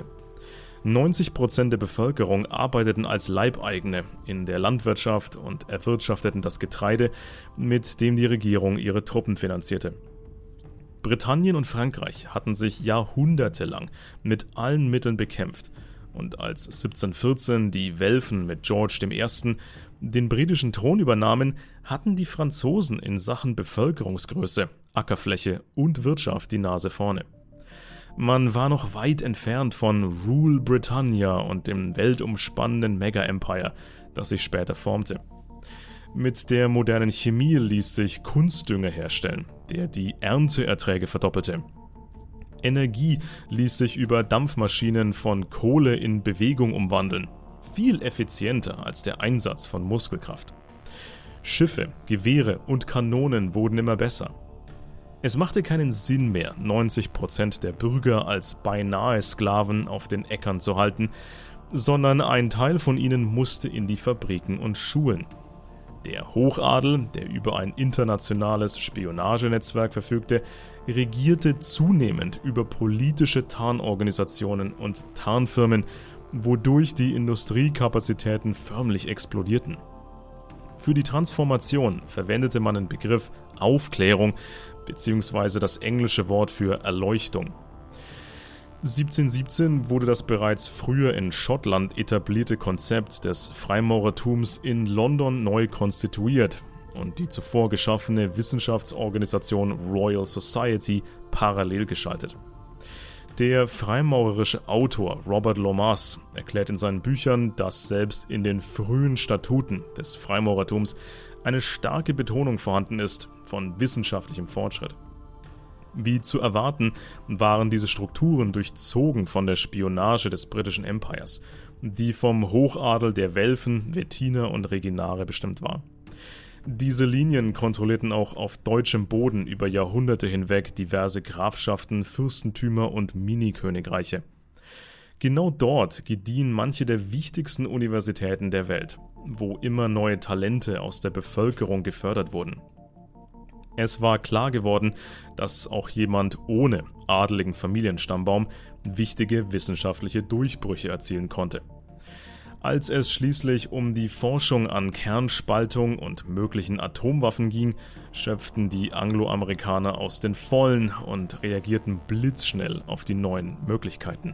90% der Bevölkerung arbeiteten als Leibeigene in der Landwirtschaft und erwirtschafteten das Getreide, mit dem die Regierung ihre Truppen finanzierte. Britannien und Frankreich hatten sich jahrhundertelang mit allen Mitteln bekämpft und als 1714 die Welfen mit George I. den britischen Thron übernahmen, hatten die Franzosen in Sachen Bevölkerungsgröße, Ackerfläche und Wirtschaft die Nase vorne. Man war noch weit entfernt von Rule Britannia und dem weltumspannenden Mega-Empire, das sich später formte. Mit der modernen Chemie ließ sich Kunstdünger herstellen, der die Ernteerträge verdoppelte. Energie ließ sich über Dampfmaschinen von Kohle in Bewegung umwandeln, viel effizienter als der Einsatz von Muskelkraft. Schiffe, Gewehre und Kanonen wurden immer besser. Es machte keinen Sinn mehr, 90% der Bürger als beinahe Sklaven auf den Äckern zu halten, sondern ein Teil von ihnen musste in die Fabriken und Schulen. Der Hochadel, der über ein internationales Spionagenetzwerk verfügte, regierte zunehmend über politische Tarnorganisationen und Tarnfirmen, wodurch die Industriekapazitäten förmlich explodierten. Für die Transformation verwendete man den Begriff Aufklärung bzw. das englische Wort für Erleuchtung. 1717 wurde das bereits früher in Schottland etablierte Konzept des Freimaurertums in London neu konstituiert und die zuvor geschaffene Wissenschaftsorganisation Royal Society parallel geschaltet. Der freimaurerische Autor Robert Lomas erklärt in seinen Büchern, dass selbst in den frühen Statuten des Freimaurertums eine starke Betonung vorhanden ist von wissenschaftlichem Fortschritt. Wie zu erwarten, waren diese Strukturen durchzogen von der Spionage des britischen Empires, die vom Hochadel der Welfen, Wettiner und Reginare bestimmt war. Diese Linien kontrollierten auch auf deutschem Boden über Jahrhunderte hinweg diverse Grafschaften, Fürstentümer und Mini-Königreiche. Genau dort gediehen manche der wichtigsten Universitäten der Welt, wo immer neue Talente aus der Bevölkerung gefördert wurden. Es war klar geworden, dass auch jemand ohne adeligen Familienstammbaum wichtige wissenschaftliche Durchbrüche erzielen konnte. Als es schließlich um die Forschung an Kernspaltung und möglichen Atomwaffen ging, schöpften die Angloamerikaner aus den Vollen und reagierten blitzschnell auf die neuen Möglichkeiten.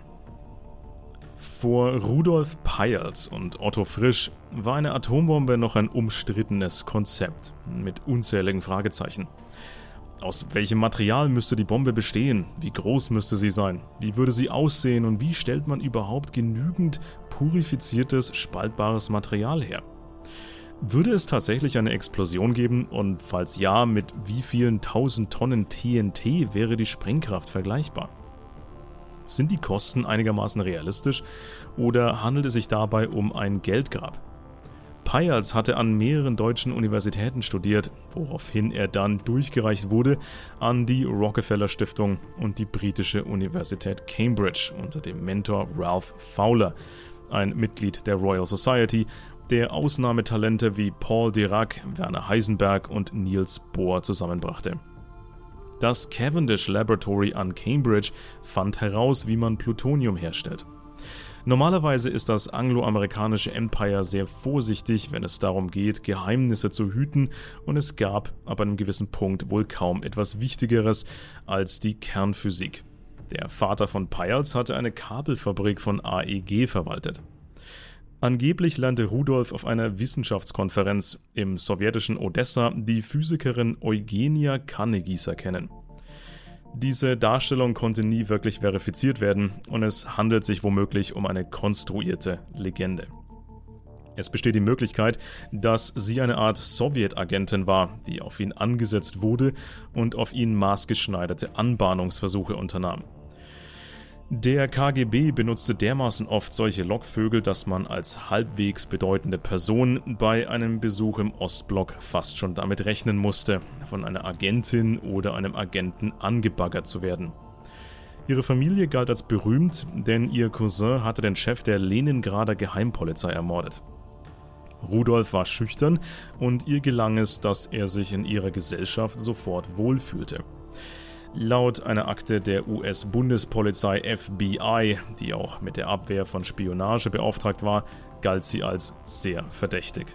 Vor Rudolf Peierls und Otto Frisch war eine Atombombe noch ein umstrittenes Konzept mit unzähligen Fragezeichen. Aus welchem Material müsste die Bombe bestehen? Wie groß müsste sie sein? Wie würde sie aussehen? Und wie stellt man überhaupt genügend purifiziertes, spaltbares Material her? Würde es tatsächlich eine Explosion geben? Und falls ja, mit wie vielen 1000 Tonnen TNT wäre die Sprengkraft vergleichbar? Sind die Kosten einigermaßen realistisch oder handelt es sich dabei um ein Geldgrab? Peierls hatte an mehreren deutschen Universitäten studiert, woraufhin er dann durchgereicht wurde an die Rockefeller Stiftung und die britische Universität Cambridge unter dem Mentor Ralph Fowler, ein Mitglied der Royal Society, der Ausnahmetalente wie Paul Dirac, Werner Heisenberg und Niels Bohr zusammenbrachte. Das Cavendish Laboratory an Cambridge fand heraus, wie man Plutonium herstellt. Normalerweise ist das angloamerikanische Empire sehr vorsichtig, wenn es darum geht, Geheimnisse zu hüten, und es gab ab einem gewissen Punkt wohl kaum etwas Wichtigeres als die Kernphysik. Der Vater von Peierls hatte eine Kabelfabrik von AEG verwaltet. Angeblich lernte Rudolf auf einer Wissenschaftskonferenz im sowjetischen Odessa die Physikerin Eugenia Kannegießer kennen. Diese Darstellung konnte nie wirklich verifiziert werden und es handelt sich womöglich um eine konstruierte Legende. Es besteht die Möglichkeit, dass sie eine Art Sowjetagentin war, die auf ihn angesetzt wurde und auf ihn maßgeschneiderte Anbahnungsversuche unternahm. Der KGB benutzte dermaßen oft solche Lockvögel, dass man als halbwegs bedeutende Person bei einem Besuch im Ostblock fast schon damit rechnen musste, von einer Agentin oder einem Agenten angebaggert zu werden. Ihre Familie galt als berühmt, denn ihr Cousin hatte den Chef der Leningrader Geheimpolizei ermordet. Rudolf war schüchtern und ihr gelang es, dass er sich in ihrer Gesellschaft sofort wohlfühlte. Laut einer Akte der US-Bundespolizei FBI, die auch mit der Abwehr von Spionage beauftragt war, galt sie als sehr verdächtig.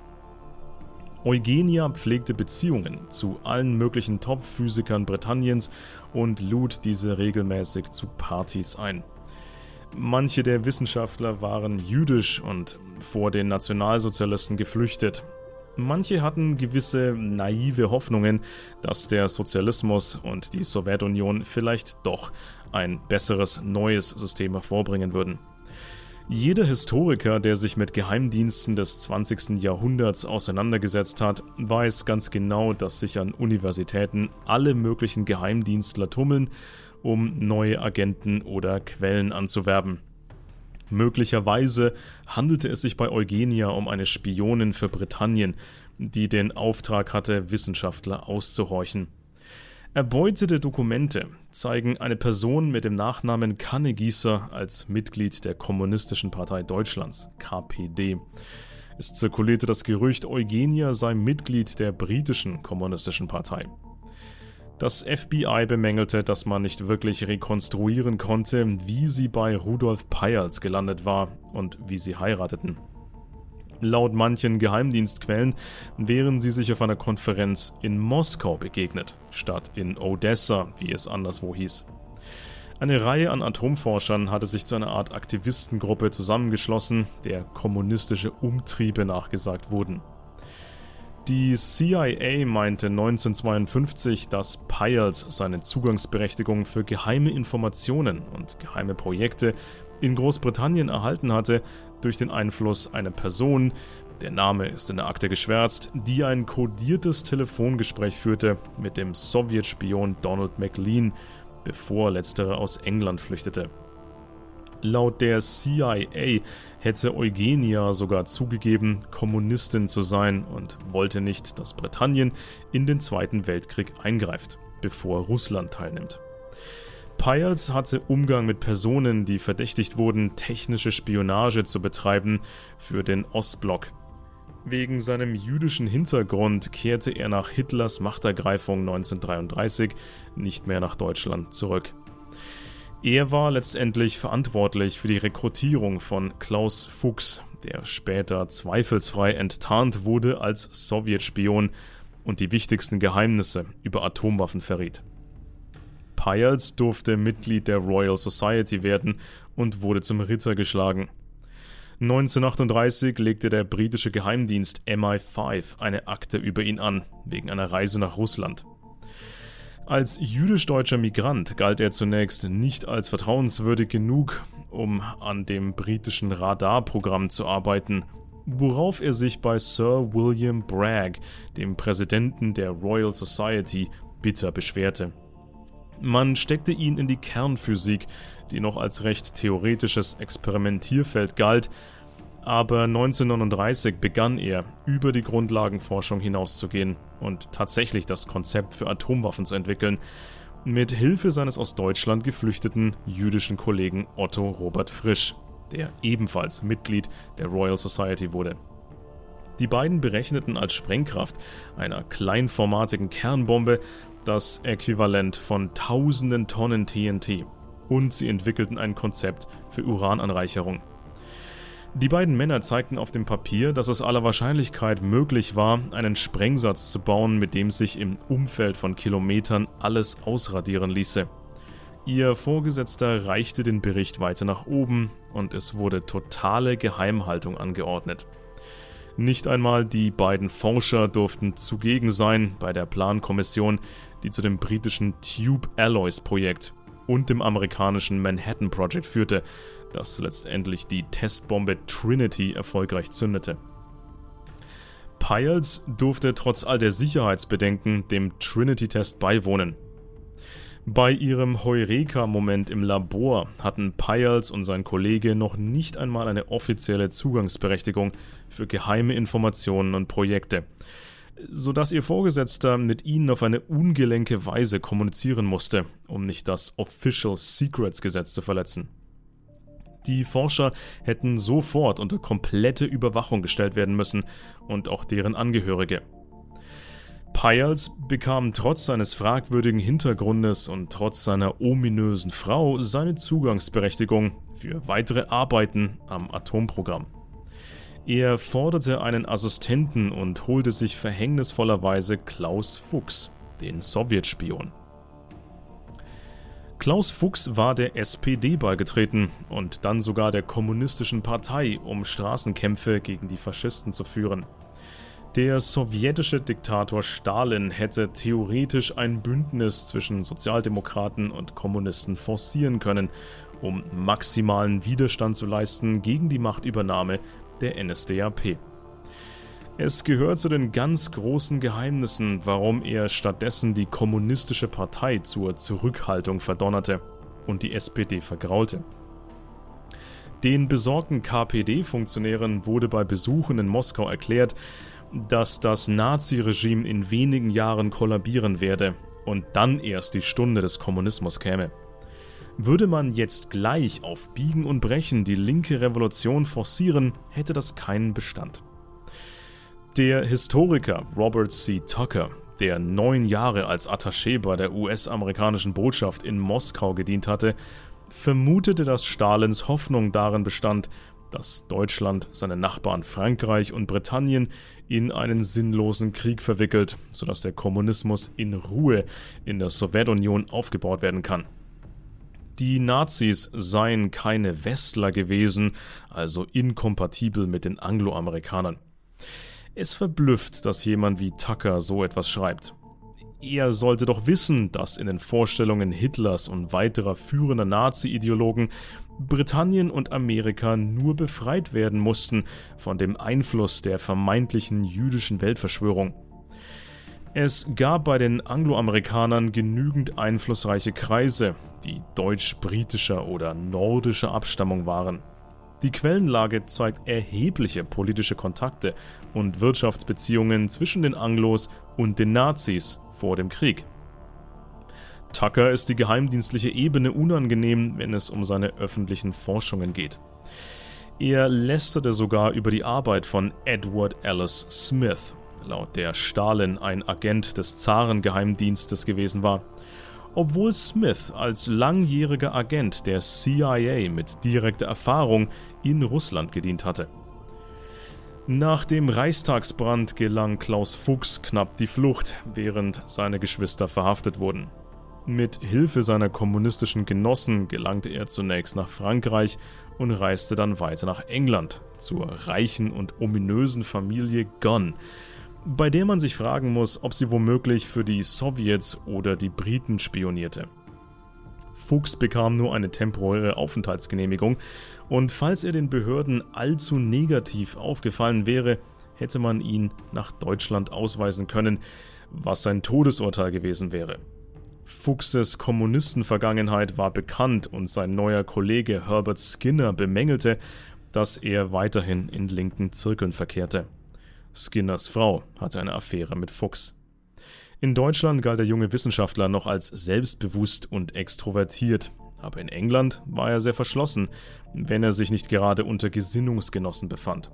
Eugenia pflegte Beziehungen zu allen möglichen Top-Physikern Britanniens und lud diese regelmäßig zu Partys ein. Manche der Wissenschaftler waren jüdisch und vor den Nationalsozialisten geflüchtet. Manche hatten gewisse naive Hoffnungen, dass der Sozialismus und die Sowjetunion vielleicht doch ein besseres, neues System hervorbringen würden. Jeder Historiker, der sich mit Geheimdiensten des 20. Jahrhunderts auseinandergesetzt hat, weiß ganz genau, dass sich an Universitäten alle möglichen Geheimdienstler tummeln, um neue Agenten oder Quellen anzuwerben. Möglicherweise handelte es sich bei Eugenia um eine Spionin für Britannien, die den Auftrag hatte, Wissenschaftler auszuhorchen. Erbeutete Dokumente zeigen eine Person mit dem Nachnamen Kannegießer als Mitglied der Kommunistischen Partei Deutschlands, KPD. Es zirkulierte das Gerücht, Eugenia sei Mitglied der britischen Kommunistischen Partei. Das FBI bemängelte, dass man nicht wirklich rekonstruieren konnte, wie sie bei Rudolf Peierls gelandet war und wie sie heirateten. Laut manchen Geheimdienstquellen wären sie sich auf einer Konferenz in Moskau begegnet, statt in Odessa, wie es anderswo hieß. Eine Reihe an Atomforschern hatte sich zu einer Art Aktivistengruppe zusammengeschlossen, der kommunistische Umtriebe nachgesagt wurden. Die CIA meinte 1952, dass Peierls seine Zugangsberechtigung für geheime Informationen und geheime Projekte in Großbritannien erhalten hatte durch den Einfluss einer Person, der Name ist in der Akte geschwärzt, die ein kodiertes Telefongespräch führte mit dem Sowjetspion Donald Maclean, bevor letzterer aus England flüchtete. Laut der CIA hätte Eugenia sogar zugegeben, Kommunistin zu sein und wollte nicht, dass Britannien in den Zweiten Weltkrieg eingreift, bevor Russland teilnimmt. Peierls hatte Umgang mit Personen, die verdächtigt wurden, technische Spionage zu betreiben für den Ostblock. Wegen seinem jüdischen Hintergrund kehrte er nach Hitlers Machtergreifung 1933 nicht mehr nach Deutschland zurück. Er war letztendlich verantwortlich für die Rekrutierung von Klaus Fuchs, der später zweifelsfrei enttarnt wurde als Sowjetspion und die wichtigsten Geheimnisse über Atomwaffen verriet. Peierls durfte Mitglied der Royal Society werden und wurde zum Ritter geschlagen. 1938 legte der britische Geheimdienst MI5 eine Akte über ihn an, wegen einer Reise nach Russland. Als jüdisch-deutscher Migrant galt er zunächst nicht als vertrauenswürdig genug, um an dem britischen Radarprogramm zu arbeiten, worauf er sich bei Sir William Bragg, dem Präsidenten der Royal Society, bitter beschwerte. Man steckte ihn in die Kernphysik, die noch als recht theoretisches Experimentierfeld galt, aber 1939 begann er, über die Grundlagenforschung hinauszugehen und tatsächlich das Konzept für Atomwaffen zu entwickeln, mit Hilfe seines aus Deutschland geflüchteten jüdischen Kollegen Otto Robert Frisch, der ebenfalls Mitglied der Royal Society wurde. Die beiden berechneten als Sprengkraft einer kleinformatigen Kernbombe das Äquivalent von tausenden Tonnen TNT und sie entwickelten ein Konzept für Urananreicherung. Die beiden Männer zeigten auf dem Papier, dass es aller Wahrscheinlichkeit möglich war, einen Sprengsatz zu bauen, mit dem sich im Umfeld von Kilometern alles ausradieren ließe. Ihr Vorgesetzter reichte den Bericht weiter nach oben und es wurde totale Geheimhaltung angeordnet. Nicht einmal die beiden Forscher durften zugegen sein bei der Plankommission, die zu dem britischen Tube Alloys Projekt und dem amerikanischen Manhattan Project führte, das letztendlich die Testbombe Trinity erfolgreich zündete. Peierls durfte trotz all der Sicherheitsbedenken dem Trinity-Test beiwohnen. Bei ihrem Heureka-Moment im Labor hatten Peierls und sein Kollege noch nicht einmal eine offizielle Zugangsberechtigung für geheime Informationen und Projekte, sodass ihr Vorgesetzter mit ihnen auf eine ungelenke Weise kommunizieren musste, um nicht das Official Secrets Gesetz zu verletzen. Die Forscher hätten sofort unter komplette Überwachung gestellt werden müssen und auch deren Angehörige. Peierls bekam trotz seines fragwürdigen Hintergrundes und trotz seiner ominösen Frau seine Zugangsberechtigung für weitere Arbeiten am Atomprogramm. Er forderte einen Assistenten und holte sich verhängnisvollerweise Klaus Fuchs, den Sowjetspion. Klaus Fuchs war der SPD beigetreten und dann sogar der Kommunistischen Partei, um Straßenkämpfe gegen die Faschisten zu führen. Der sowjetische Diktator Stalin hätte theoretisch ein Bündnis zwischen Sozialdemokraten und Kommunisten forcieren können, um maximalen Widerstand zu leisten gegen die Machtübernahme der NSDAP. Es gehört zu den ganz großen Geheimnissen, warum er stattdessen die Kommunistische Partei zur Zurückhaltung verdonnerte und die SPD vergraulte. Den besorgten KPD-Funktionären wurde bei Besuchen in Moskau erklärt, dass das Naziregime in wenigen Jahren kollabieren werde und dann erst die Stunde des Kommunismus käme. Würde man jetzt gleich auf Biegen und Brechen die linke Revolution forcieren, hätte das keinen Bestand. Der Historiker Robert C. Tucker, der 9 Jahre als Attaché bei der US-amerikanischen Botschaft in Moskau gedient hatte, vermutete, dass Stalins Hoffnung darin bestand, dass Deutschland seine Nachbarn Frankreich und Britannien in einen sinnlosen Krieg verwickelt, sodass der Kommunismus in Ruhe in der Sowjetunion aufgebaut werden kann. Die Nazis seien keine Westler gewesen, also inkompatibel mit den Angloamerikanern. Es verblüfft, dass jemand wie Tucker so etwas schreibt. Er sollte doch wissen, dass in den Vorstellungen Hitlers und weiterer führender Nazi-Ideologen Britannien und Amerika nur befreit werden mussten von dem Einfluss der vermeintlichen jüdischen Weltverschwörung. Es gab bei den Angloamerikanern genügend einflussreiche Kreise, die deutsch-britischer oder nordischer Abstammung waren. Die Quellenlage zeigt erhebliche politische Kontakte und Wirtschaftsbeziehungen zwischen den Anglos und den Nazis vor dem Krieg. Tucker ist die geheimdienstliche Ebene unangenehm, wenn es um seine öffentlichen Forschungen geht. Er lästerte sogar über die Arbeit von Edward Ellis Smith, laut der Stalin ein Agent des Zarengeheimdienstes gewesen war. Obwohl Smith als langjähriger Agent der CIA mit direkter Erfahrung in Russland gedient hatte. Nach dem Reichstagsbrand gelang Klaus Fuchs knapp die Flucht, während seine Geschwister verhaftet wurden. Mit Hilfe seiner kommunistischen Genossen gelangte er zunächst nach Frankreich und reiste dann weiter nach England, zur reichen und ominösen Familie Gunn, bei der man sich fragen muss, ob sie womöglich für die Sowjets oder die Briten spionierte. Fuchs bekam nur eine temporäre Aufenthaltsgenehmigung und falls er den Behörden allzu negativ aufgefallen wäre, hätte man ihn nach Deutschland ausweisen können, was sein Todesurteil gewesen wäre. Fuchses Kommunistenvergangenheit war bekannt und sein neuer Kollege Herbert Skinner bemängelte, dass er weiterhin in linken Zirkeln verkehrte. Skinners Frau hatte eine Affäre mit Fuchs. In Deutschland galt der junge Wissenschaftler noch als selbstbewusst und extrovertiert, aber in England war er sehr verschlossen, wenn er sich nicht gerade unter Gesinnungsgenossen befand.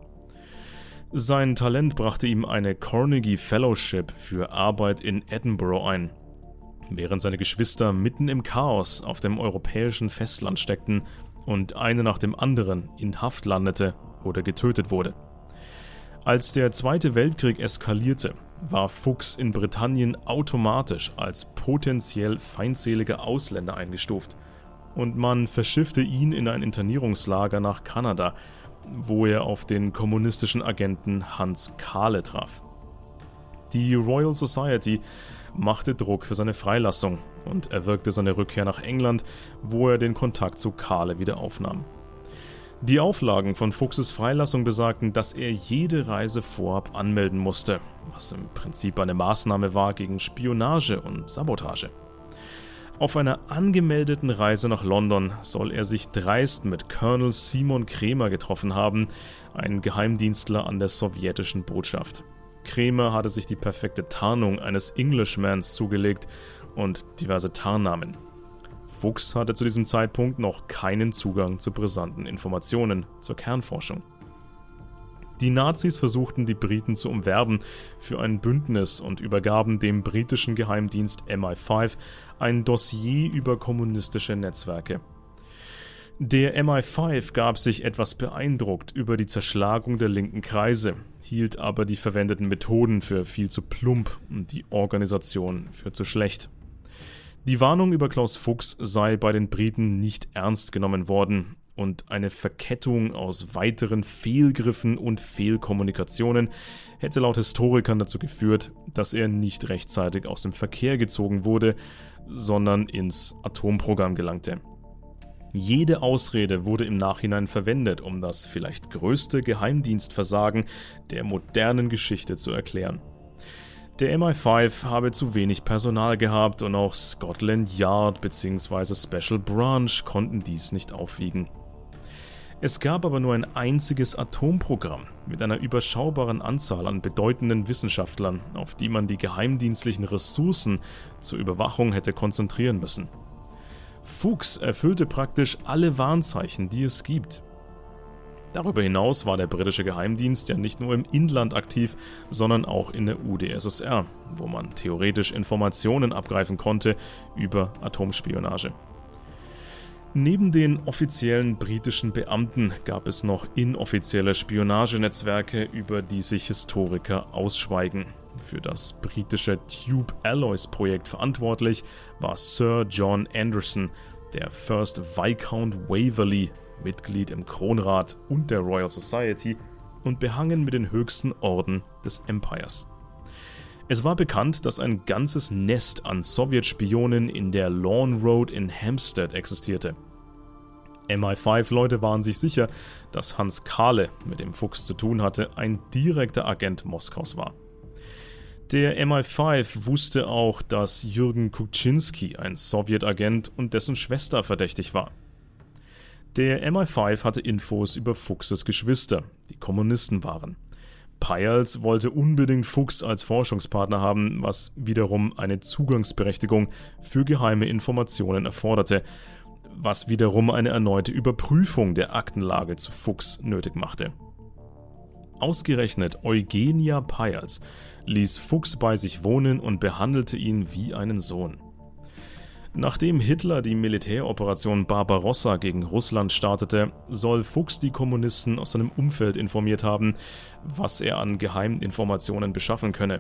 Sein Talent brachte ihm eine Carnegie Fellowship für Arbeit in Edinburgh ein, während seine Geschwister mitten im Chaos auf dem europäischen Festland steckten und eine nach dem anderen in Haft landete oder getötet wurde. Als der Zweite Weltkrieg eskalierte, war Fuchs in Britannien automatisch als potenziell feindseliger Ausländer eingestuft und man verschiffte ihn in ein Internierungslager nach Kanada, wo er auf den kommunistischen Agenten Hans Kahle traf. Die Royal Society machte Druck für seine Freilassung und erwirkte seine Rückkehr nach England, wo er den Kontakt zu Kahle wieder aufnahm. Die Auflagen von Fuchses Freilassung besagten, dass er jede Reise vorab anmelden musste, was im Prinzip eine Maßnahme war gegen Spionage und Sabotage. Auf einer angemeldeten Reise nach London soll er sich dreist mit Colonel Simon Kremer getroffen haben, ein Geheimdienstler an der sowjetischen Botschaft. Kremer hatte sich die perfekte Tarnung eines Englishmans zugelegt und diverse Tarnnamen. Fuchs hatte zu diesem Zeitpunkt noch keinen Zugang zu brisanten Informationen zur Kernforschung. Die Nazis versuchten, die Briten zu umwerben für ein Bündnis und übergaben dem britischen Geheimdienst MI5 ein Dossier über kommunistische Netzwerke. Der MI5 gab sich etwas beeindruckt über die Zerschlagung der linken Kreise, hielt aber die verwendeten Methoden für viel zu plump und die Organisation für zu schlecht. Die Warnung über Klaus Fuchs sei bei den Briten nicht ernst genommen worden und eine Verkettung aus weiteren Fehlgriffen und Fehlkommunikationen hätte laut Historikern dazu geführt, dass er nicht rechtzeitig aus dem Verkehr gezogen wurde, sondern ins Atomprogramm gelangte. Jede Ausrede wurde im Nachhinein verwendet, um das vielleicht größte Geheimdienstversagen der modernen Geschichte zu erklären. Der MI5 habe zu wenig Personal gehabt und auch Scotland Yard bzw. Special Branch konnten dies nicht aufwiegen. Es gab aber nur ein einziges Atomprogramm mit einer überschaubaren Anzahl an bedeutenden Wissenschaftlern, auf die man die geheimdienstlichen Ressourcen zur Überwachung hätte konzentrieren müssen. Fuchs erfüllte praktisch alle Warnzeichen, die es gibt. Darüber hinaus war der britische Geheimdienst ja nicht nur im Inland aktiv, sondern auch in der UdSSR, wo man theoretisch Informationen abgreifen konnte über Atomspionage. Neben den offiziellen britischen Beamten gab es noch inoffizielle Spionagenetzwerke, über die sich Historiker ausschweigen. Für das britische Tube Alloys Projekt verantwortlich war Sir John Anderson, der First Viscount Waverley, Mitglied im Kronrat und der Royal Society und behangen mit den höchsten Orden des Empires. Es war bekannt, dass ein ganzes Nest an Sowjetspionen in der Lawn Road in Hampstead existierte. MI5-Leute waren sich sicher, dass Hans Kahle mit dem Fuchs zu tun hatte, ein direkter Agent Moskaus war. Der MI5 wusste auch, dass Jürgen Kuczynski ein Sowjetagent und dessen Schwester verdächtig war. Der MI5 hatte Infos über Fuchses Geschwister, die Kommunisten waren. Peierls wollte unbedingt Fuchs als Forschungspartner haben, was wiederum eine Zugangsberechtigung für geheime Informationen erforderte, was wiederum eine erneute Überprüfung der Aktenlage zu Fuchs nötig machte. Ausgerechnet Eugenia Peierls ließ Fuchs bei sich wohnen und behandelte ihn wie einen Sohn. Nachdem Hitler die Militäroperation Barbarossa gegen Russland startete, soll Fuchs die Kommunisten aus seinem Umfeld informiert haben, was er an Geheiminformationen beschaffen könne.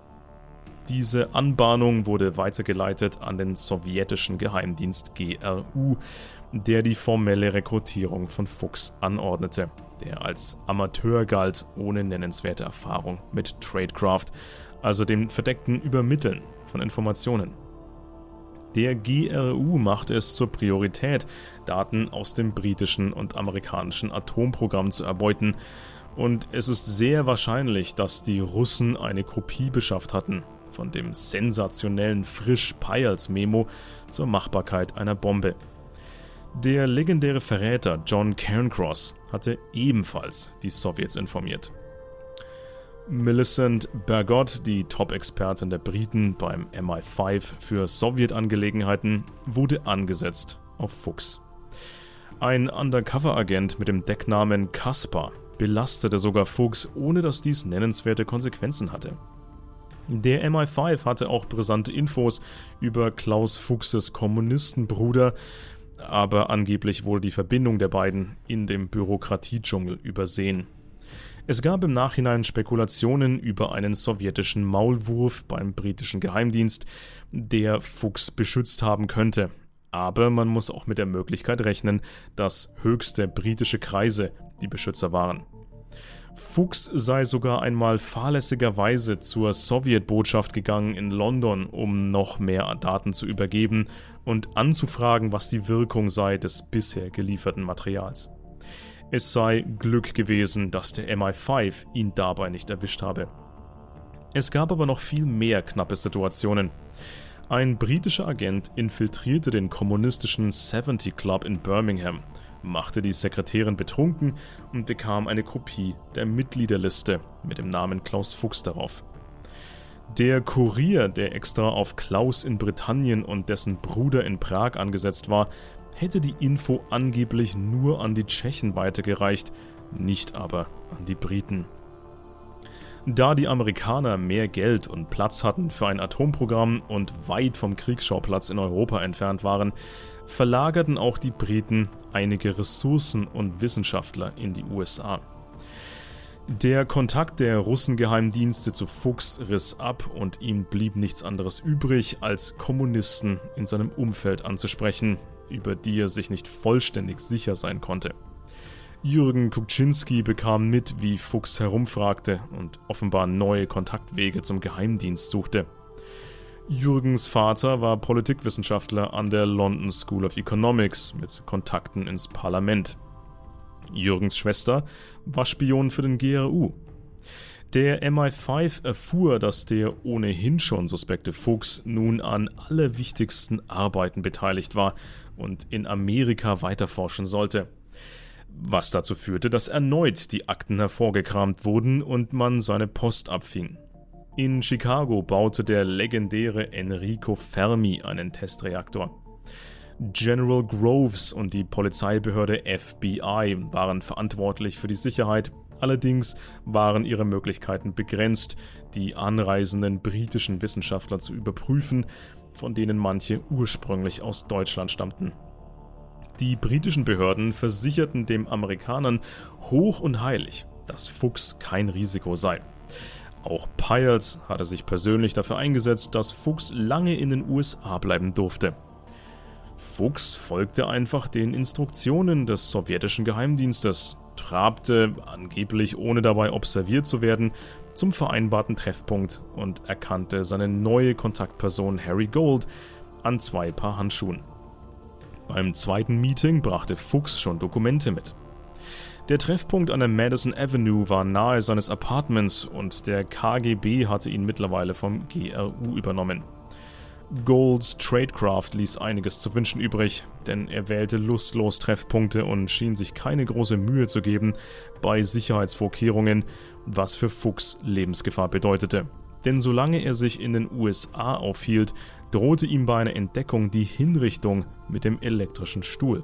Diese Anbahnung wurde weitergeleitet an den sowjetischen Geheimdienst GRU, der die formelle Rekrutierung von Fuchs anordnete, der als Amateur galt, ohne nennenswerte Erfahrung mit Tradecraft, also dem verdeckten Übermitteln von Informationen. Der GRU machte es zur Priorität, Daten aus dem britischen und amerikanischen Atomprogramm zu erbeuten, und es ist sehr wahrscheinlich, dass die Russen eine Kopie beschafft hatten von dem sensationellen Frisch-Peierls-Memo zur Machbarkeit einer Bombe. Der legendäre Verräter John Cairncross hatte ebenfalls die Sowjets informiert. Millicent Bergot, die Top-Expertin der Briten beim MI5 für Sowjetangelegenheiten, wurde angesetzt auf Fuchs. Ein Undercover-Agent mit dem Decknamen Kaspar belastete sogar Fuchs, ohne dass dies nennenswerte Konsequenzen hatte. Der MI5 hatte auch brisante Infos über Klaus Fuchses Kommunistenbruder, aber angeblich wurde die Verbindung der beiden in dem Bürokratiedschungel übersehen. Es gab im Nachhinein Spekulationen über einen sowjetischen Maulwurf beim britischen Geheimdienst, der Fuchs beschützt haben könnte. Aber man muss auch mit der Möglichkeit rechnen, dass höchste britische Kreise die Beschützer waren. Fuchs sei sogar einmal fahrlässigerweise zur Sowjetbotschaft gegangen in London, um noch mehr Daten zu übergeben und anzufragen, was die Wirkung sei des bisher gelieferten Materials. Es sei Glück gewesen, dass der MI5 ihn dabei nicht erwischt habe. Es gab aber noch viel mehr knappe Situationen. Ein britischer Agent infiltrierte den kommunistischen 70 Club in Birmingham, machte die Sekretärin betrunken und bekam eine Kopie der Mitgliederliste mit dem Namen Klaus Fuchs darauf. Der Kurier, der extra auf Klaus in Britannien und dessen Bruder in Prag angesetzt war, hätte die Info angeblich nur an die Tschechen weitergereicht, nicht aber an die Briten. Da die Amerikaner mehr Geld und Platz hatten für ein Atomprogramm und weit vom Kriegsschauplatz in Europa entfernt waren, verlagerten auch die Briten einige Ressourcen und Wissenschaftler in die USA. Der Kontakt der Russengeheimdienste zu Fuchs riss ab und ihm blieb nichts anderes übrig, als Kommunisten in seinem Umfeld anzusprechen, über die er sich nicht vollständig sicher sein konnte. Jürgen Kuczynski bekam mit, wie Fuchs herumfragte und offenbar neue Kontaktwege zum Geheimdienst suchte. Jürgens Vater war Politikwissenschaftler an der London School of Economics mit Kontakten ins Parlament. Jürgens Schwester war Spion für den GRU. Der MI5 erfuhr, dass der ohnehin schon suspekte Fuchs nun an allerwichtigsten Arbeiten beteiligt war und in Amerika weiterforschen sollte. was dazu führte, dass erneut die Akten hervorgekramt wurden und man seine Post abfing. In Chicago baute der legendäre Enrico Fermi einen Testreaktor. General Groves und die Polizeibehörde FBI waren verantwortlich für die Sicherheit, allerdings waren ihre Möglichkeiten begrenzt, die anreisenden britischen Wissenschaftler zu überprüfen, von denen manche ursprünglich aus Deutschland stammten. Die britischen Behörden versicherten den Amerikanern hoch und heilig, dass Fuchs kein Risiko sei. Auch Peierls hatte sich persönlich dafür eingesetzt, dass Fuchs lange in den USA bleiben durfte. Fuchs folgte einfach den Instruktionen des sowjetischen Geheimdienstes, trabte, angeblich ohne dabei observiert zu werden, zum vereinbarten Treffpunkt und erkannte seine neue Kontaktperson Harry Gold an 2 Paar Handschuhen. Beim zweiten Meeting brachte Fuchs schon Dokumente mit. Der Treffpunkt an der Madison Avenue war nahe seines Apartments und der KGB hatte ihn mittlerweile vom GRU übernommen. Golds Tradecraft ließ einiges zu wünschen übrig, denn er wählte lustlos Treffpunkte und schien sich keine große Mühe zu geben bei Sicherheitsvorkehrungen, was für Fuchs Lebensgefahr bedeutete. Denn solange er sich in den USA aufhielt, drohte ihm bei einer Entdeckung die Hinrichtung mit dem elektrischen Stuhl.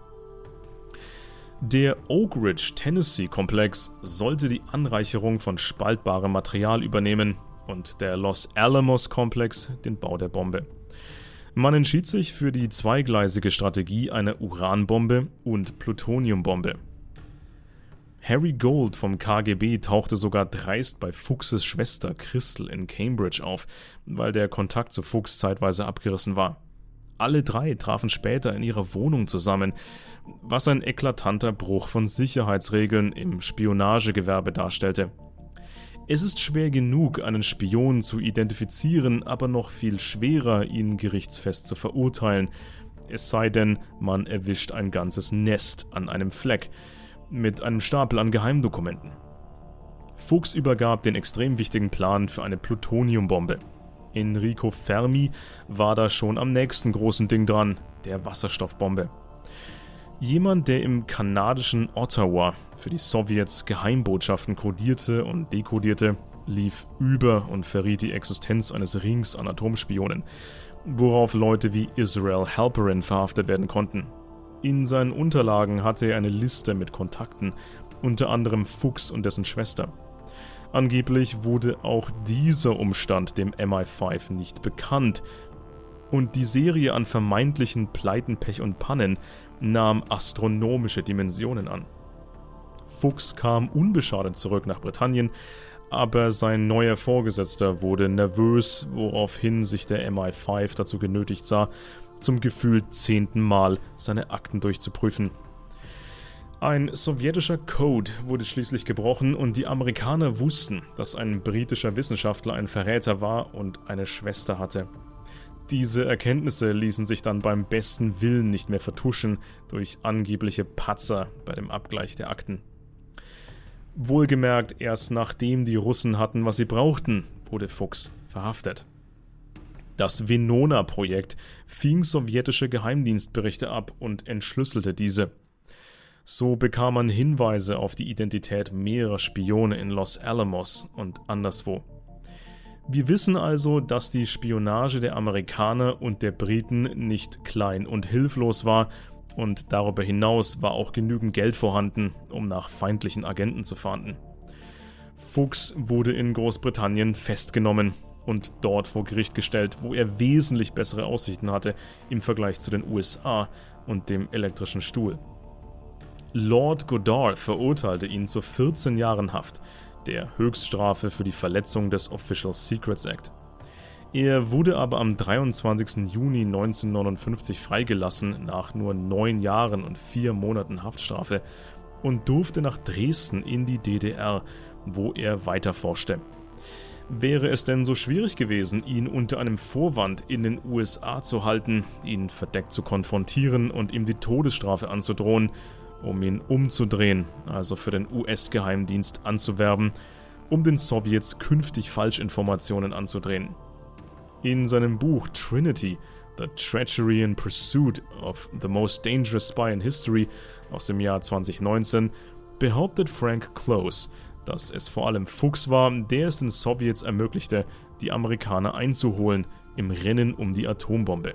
Der Oak Ridge Tennessee-Komplex sollte die Anreicherung von spaltbarem Material übernehmen und der Los Alamos-Komplex den Bau der Bombe. Man entschied sich für die zweigleisige Strategie einer Uranbombe und Plutoniumbombe. Harry Gold vom KGB tauchte sogar dreist bei Fuchses Schwester Crystal in Cambridge auf, weil der Kontakt zu Fuchs zeitweise abgerissen war. Alle 3 trafen später in ihrer Wohnung zusammen, was ein eklatanter Bruch von Sicherheitsregeln im Spionagegewerbe darstellte. Es ist schwer genug, einen Spion zu identifizieren, aber noch viel schwerer, ihn gerichtsfest zu verurteilen. Es sei denn, man erwischt ein ganzes Nest an einem Fleck mit einem Stapel an Geheimdokumenten. Fuchs übergab den extrem wichtigen Plan für eine Plutoniumbombe. Enrico Fermi war da schon am nächsten großen Ding dran, der Wasserstoffbombe. Jemand, der im kanadischen Ottawa für die Sowjets Geheimbotschaften kodierte und dekodierte, lief über und verriet die Existenz eines Rings an Atomspionen, worauf Leute wie Israel Halperin verhaftet werden konnten. In seinen Unterlagen hatte er eine Liste mit Kontakten, unter anderem Fuchs und dessen Schwester. Angeblich wurde auch dieser Umstand dem MI5 nicht bekannt und die Serie an vermeintlichen Pleiten, Pech und Pannen nahm astronomische Dimensionen an. Fuchs kam unbeschadet zurück nach Britannien, aber sein neuer Vorgesetzter wurde nervös, woraufhin sich der MI5 dazu genötigt sah, zum gefühlt 10. Mal seine Akten durchzuprüfen. Ein sowjetischer Code wurde schließlich gebrochen und die Amerikaner wussten, dass ein britischer Wissenschaftler ein Verräter war und eine Schwester hatte. Diese Erkenntnisse ließen sich dann beim besten Willen nicht mehr vertuschen durch angebliche Patzer bei dem Abgleich der Akten. Wohlgemerkt, erst nachdem die Russen hatten, was sie brauchten, wurde Fuchs verhaftet. Das Venona-Projekt fing sowjetische Geheimdienstberichte ab und entschlüsselte diese. So bekam man Hinweise auf die Identität mehrerer Spione in Los Alamos und anderswo. Wir wissen also, dass die Spionage der Amerikaner und der Briten nicht klein und hilflos war und darüber hinaus war auch genügend Geld vorhanden, um nach feindlichen Agenten zu fahnden. Fuchs wurde in Großbritannien festgenommen und dort vor Gericht gestellt, wo er wesentlich bessere Aussichten hatte im Vergleich zu den USA und dem elektrischen Stuhl. Lord Goddard verurteilte ihn zu 14 Jahren Haft, der Höchststrafe für die Verletzung des Official Secrets Act. Er wurde aber am 23. Juni 1959 freigelassen nach nur 9 Jahren und 4 Monaten Haftstrafe und durfte nach Dresden in die DDR, wo er weiterforschte. Wäre es denn so schwierig gewesen, ihn unter einem Vorwand in den USA zu halten, ihn verdeckt zu konfrontieren und ihm die Todesstrafe anzudrohen, um ihn umzudrehen, also für den US-Geheimdienst anzuwerben, um den Sowjets künftig Falschinformationen anzudrehen? In seinem Buch Trinity, The Treachery in Pursuit of the Most Dangerous Spy in History aus dem Jahr 2019 behauptet Frank Close, dass es vor allem Fuchs war, der es den Sowjets ermöglichte, die Amerikaner einzuholen im Rennen um die Atombombe.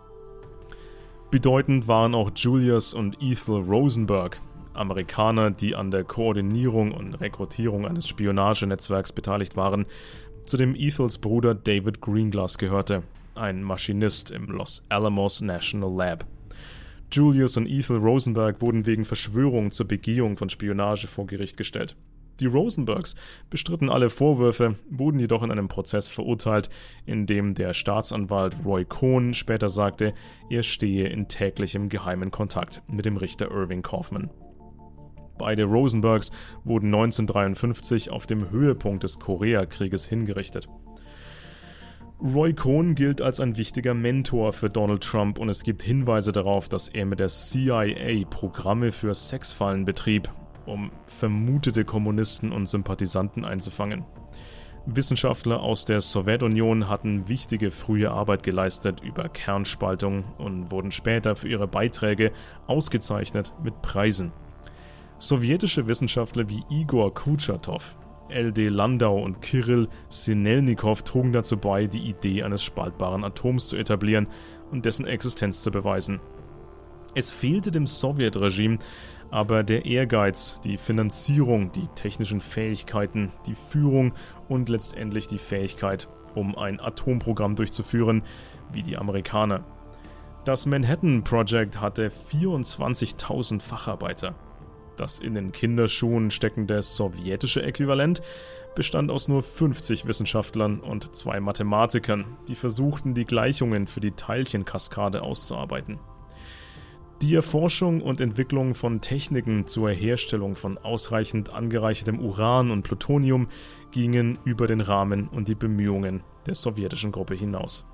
Bedeutend waren auch Julius und Ethel Rosenberg, Amerikaner, die an der Koordinierung und Rekrutierung eines Spionagenetzwerks beteiligt waren, zu dem Ethels Bruder David Greenglass gehörte, ein Maschinist im Los Alamos National Lab. Julius und Ethel Rosenberg wurden wegen Verschwörung zur Begehung von Spionage vor Gericht gestellt. Die Rosenbergs bestritten alle Vorwürfe, wurden jedoch in einem Prozess verurteilt, in dem der Staatsanwalt Roy Cohn später sagte, er stehe in täglichem geheimen Kontakt mit dem Richter Irving Kaufman. Beide Rosenbergs wurden 1953 auf dem Höhepunkt des Koreakrieges hingerichtet. Roy Cohn gilt als ein wichtiger Mentor für Donald Trump und es gibt Hinweise darauf, dass er mit der CIA Programme für Sexfallen betrieb, um vermutete Kommunisten und Sympathisanten einzufangen. Wissenschaftler aus der Sowjetunion hatten wichtige frühe Arbeit geleistet über Kernspaltung und wurden später für ihre Beiträge ausgezeichnet mit Preisen. Sowjetische Wissenschaftler wie Igor Kurtschatow, L.D. Landau und Kirill Sinelnikov trugen dazu bei, die Idee eines spaltbaren Atoms zu etablieren und dessen Existenz zu beweisen. Es fehlte dem Sowjetregime aber der Ehrgeiz, die Finanzierung, die technischen Fähigkeiten, die Führung und letztendlich die Fähigkeit, um ein Atomprogramm durchzuführen, wie die Amerikaner. Das Manhattan Project hatte 24.000 Facharbeiter. Das in den Kinderschuhen steckende sowjetische Äquivalent bestand aus nur 50 Wissenschaftlern und 2 Mathematikern, die versuchten, die Gleichungen für die Teilchenkaskade auszuarbeiten. Die Erforschung und Entwicklung von Techniken zur Herstellung von ausreichend angereichertem Uran und Plutonium gingen über den Rahmen und die Bemühungen der sowjetischen Gruppe hinaus.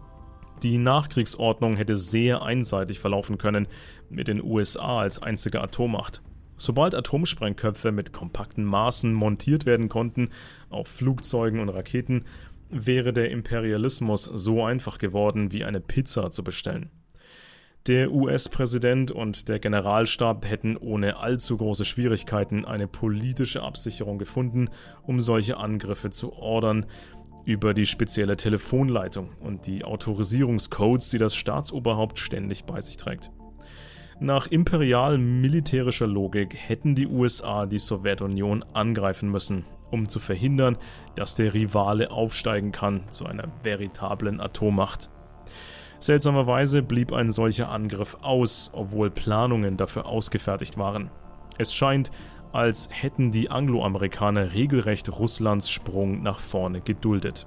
Die Nachkriegsordnung hätte sehr einseitig verlaufen können, mit den USA als einzige Atommacht. Sobald Atomsprengköpfe mit kompakten Maßen montiert werden konnten auf Flugzeugen und Raketen, wäre der Imperialismus so einfach geworden, wie eine Pizza zu bestellen. Der US-Präsident und der Generalstab hätten ohne allzu große Schwierigkeiten eine politische Absicherung gefunden, um solche Angriffe zu ordern, über die spezielle Telefonleitung und die Autorisierungscodes, die das Staatsoberhaupt ständig bei sich trägt. Nach imperial-militärischer Logik hätten die USA die Sowjetunion angreifen müssen, um zu verhindern, dass der Rivale aufsteigen kann zu einer veritablen Atommacht. Seltsamerweise blieb ein solcher Angriff aus, obwohl Planungen dafür ausgefertigt waren. Es scheint, als hätten die Angloamerikaner regelrecht Russlands Sprung nach vorne geduldet.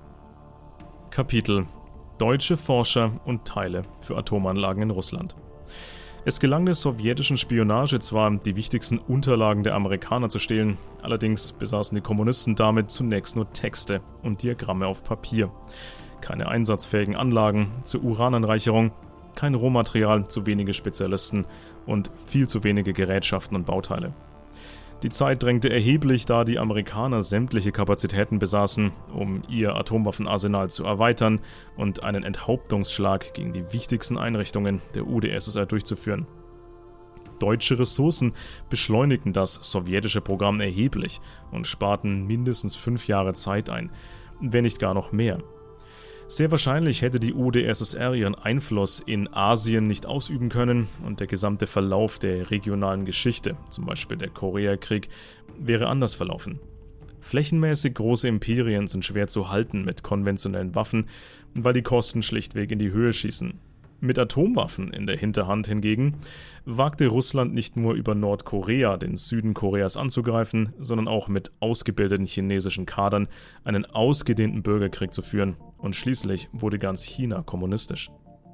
Kapitel: Deutsche Forscher und Teile für Atomanlagen in Russland. Es gelang der sowjetischen Spionage zwar, die wichtigsten Unterlagen der Amerikaner zu stehlen, allerdings besaßen die Kommunisten damit zunächst nur Texte und Diagramme auf Papier. Keine einsatzfähigen Anlagen zur Urananreicherung, kein Rohmaterial, zu wenige Spezialisten und viel zu wenige Gerätschaften und Bauteile. Die Zeit drängte erheblich, da die Amerikaner sämtliche Kapazitäten besaßen, um ihr Atomwaffenarsenal zu erweitern und einen Enthauptungsschlag gegen die wichtigsten Einrichtungen der UdSSR durchzuführen. Deutsche Ressourcen beschleunigten das sowjetische Programm erheblich und sparten mindestens 5 Jahre Zeit ein, wenn nicht gar noch mehr. Sehr wahrscheinlich hätte die UdSSR ihren Einfluss in Asien nicht ausüben können und der gesamte Verlauf der regionalen Geschichte, zum Beispiel der Koreakrieg, wäre anders verlaufen. Flächenmäßig große Imperien sind schwer zu halten mit konventionellen Waffen, weil die Kosten schlichtweg in die Höhe schießen. Mit Atomwaffen in der Hinterhand hingegen wagte Russland nicht nur über Nordkorea, den Süden Koreas, anzugreifen, sondern auch mit ausgebildeten chinesischen Kadern einen ausgedehnten Bürgerkrieg zu führen, und schließlich wurde ganz China kommunistisch.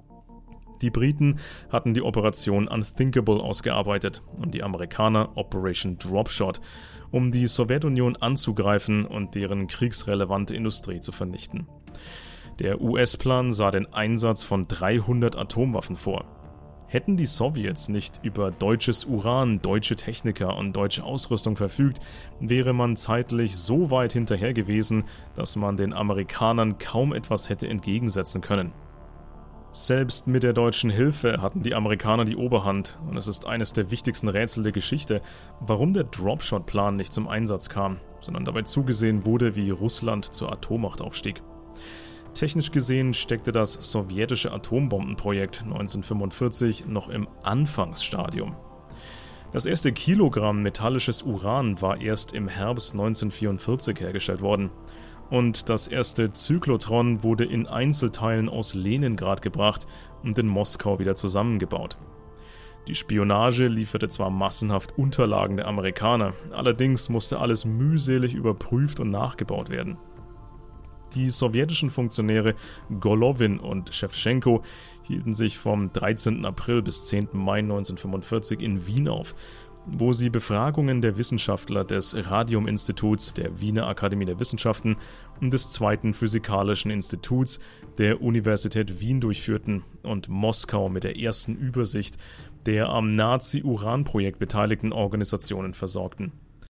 Die Briten hatten die Operation Unthinkable ausgearbeitet und die Amerikaner Operation Dropshot, um die Sowjetunion anzugreifen und deren kriegsrelevante Industrie zu vernichten. Der US-Plan sah den Einsatz von 300 Atomwaffen vor. Hätten die Sowjets nicht über deutsches Uran, deutsche Techniker und deutsche Ausrüstung verfügt, wäre man zeitlich so weit hinterher gewesen, dass man den Amerikanern kaum etwas hätte entgegensetzen können. Selbst mit der deutschen Hilfe hatten die Amerikaner die Oberhand und es ist eines der wichtigsten Rätsel der Geschichte, warum der Dropshot-Plan nicht zum Einsatz kam, sondern dabei zugesehen wurde, wie Russland zur Atommacht aufstieg. Technisch gesehen steckte das sowjetische Atombombenprojekt 1945 noch im Anfangsstadium. Das erste Kilogramm metallisches Uran war erst im Herbst 1944 hergestellt worden. Und das erste Zyklotron wurde in Einzelteilen aus Leningrad gebracht und in Moskau wieder zusammengebaut. Die Spionage lieferte zwar massenhaft Unterlagen der Amerikaner, allerdings musste alles mühselig überprüft und nachgebaut werden. Die sowjetischen Funktionäre Golowin und Schewtschenko hielten sich vom 13. April bis 10. Mai 1945 in Wien auf, wo sie Befragungen der Wissenschaftler des Radiuminstituts der Wiener Akademie der Wissenschaften und des Zweiten Physikalischen Instituts der Universität Wien durchführten und Moskau mit der ersten Übersicht der am Nazi-Uran-Projekt beteiligten Organisationen versorgten.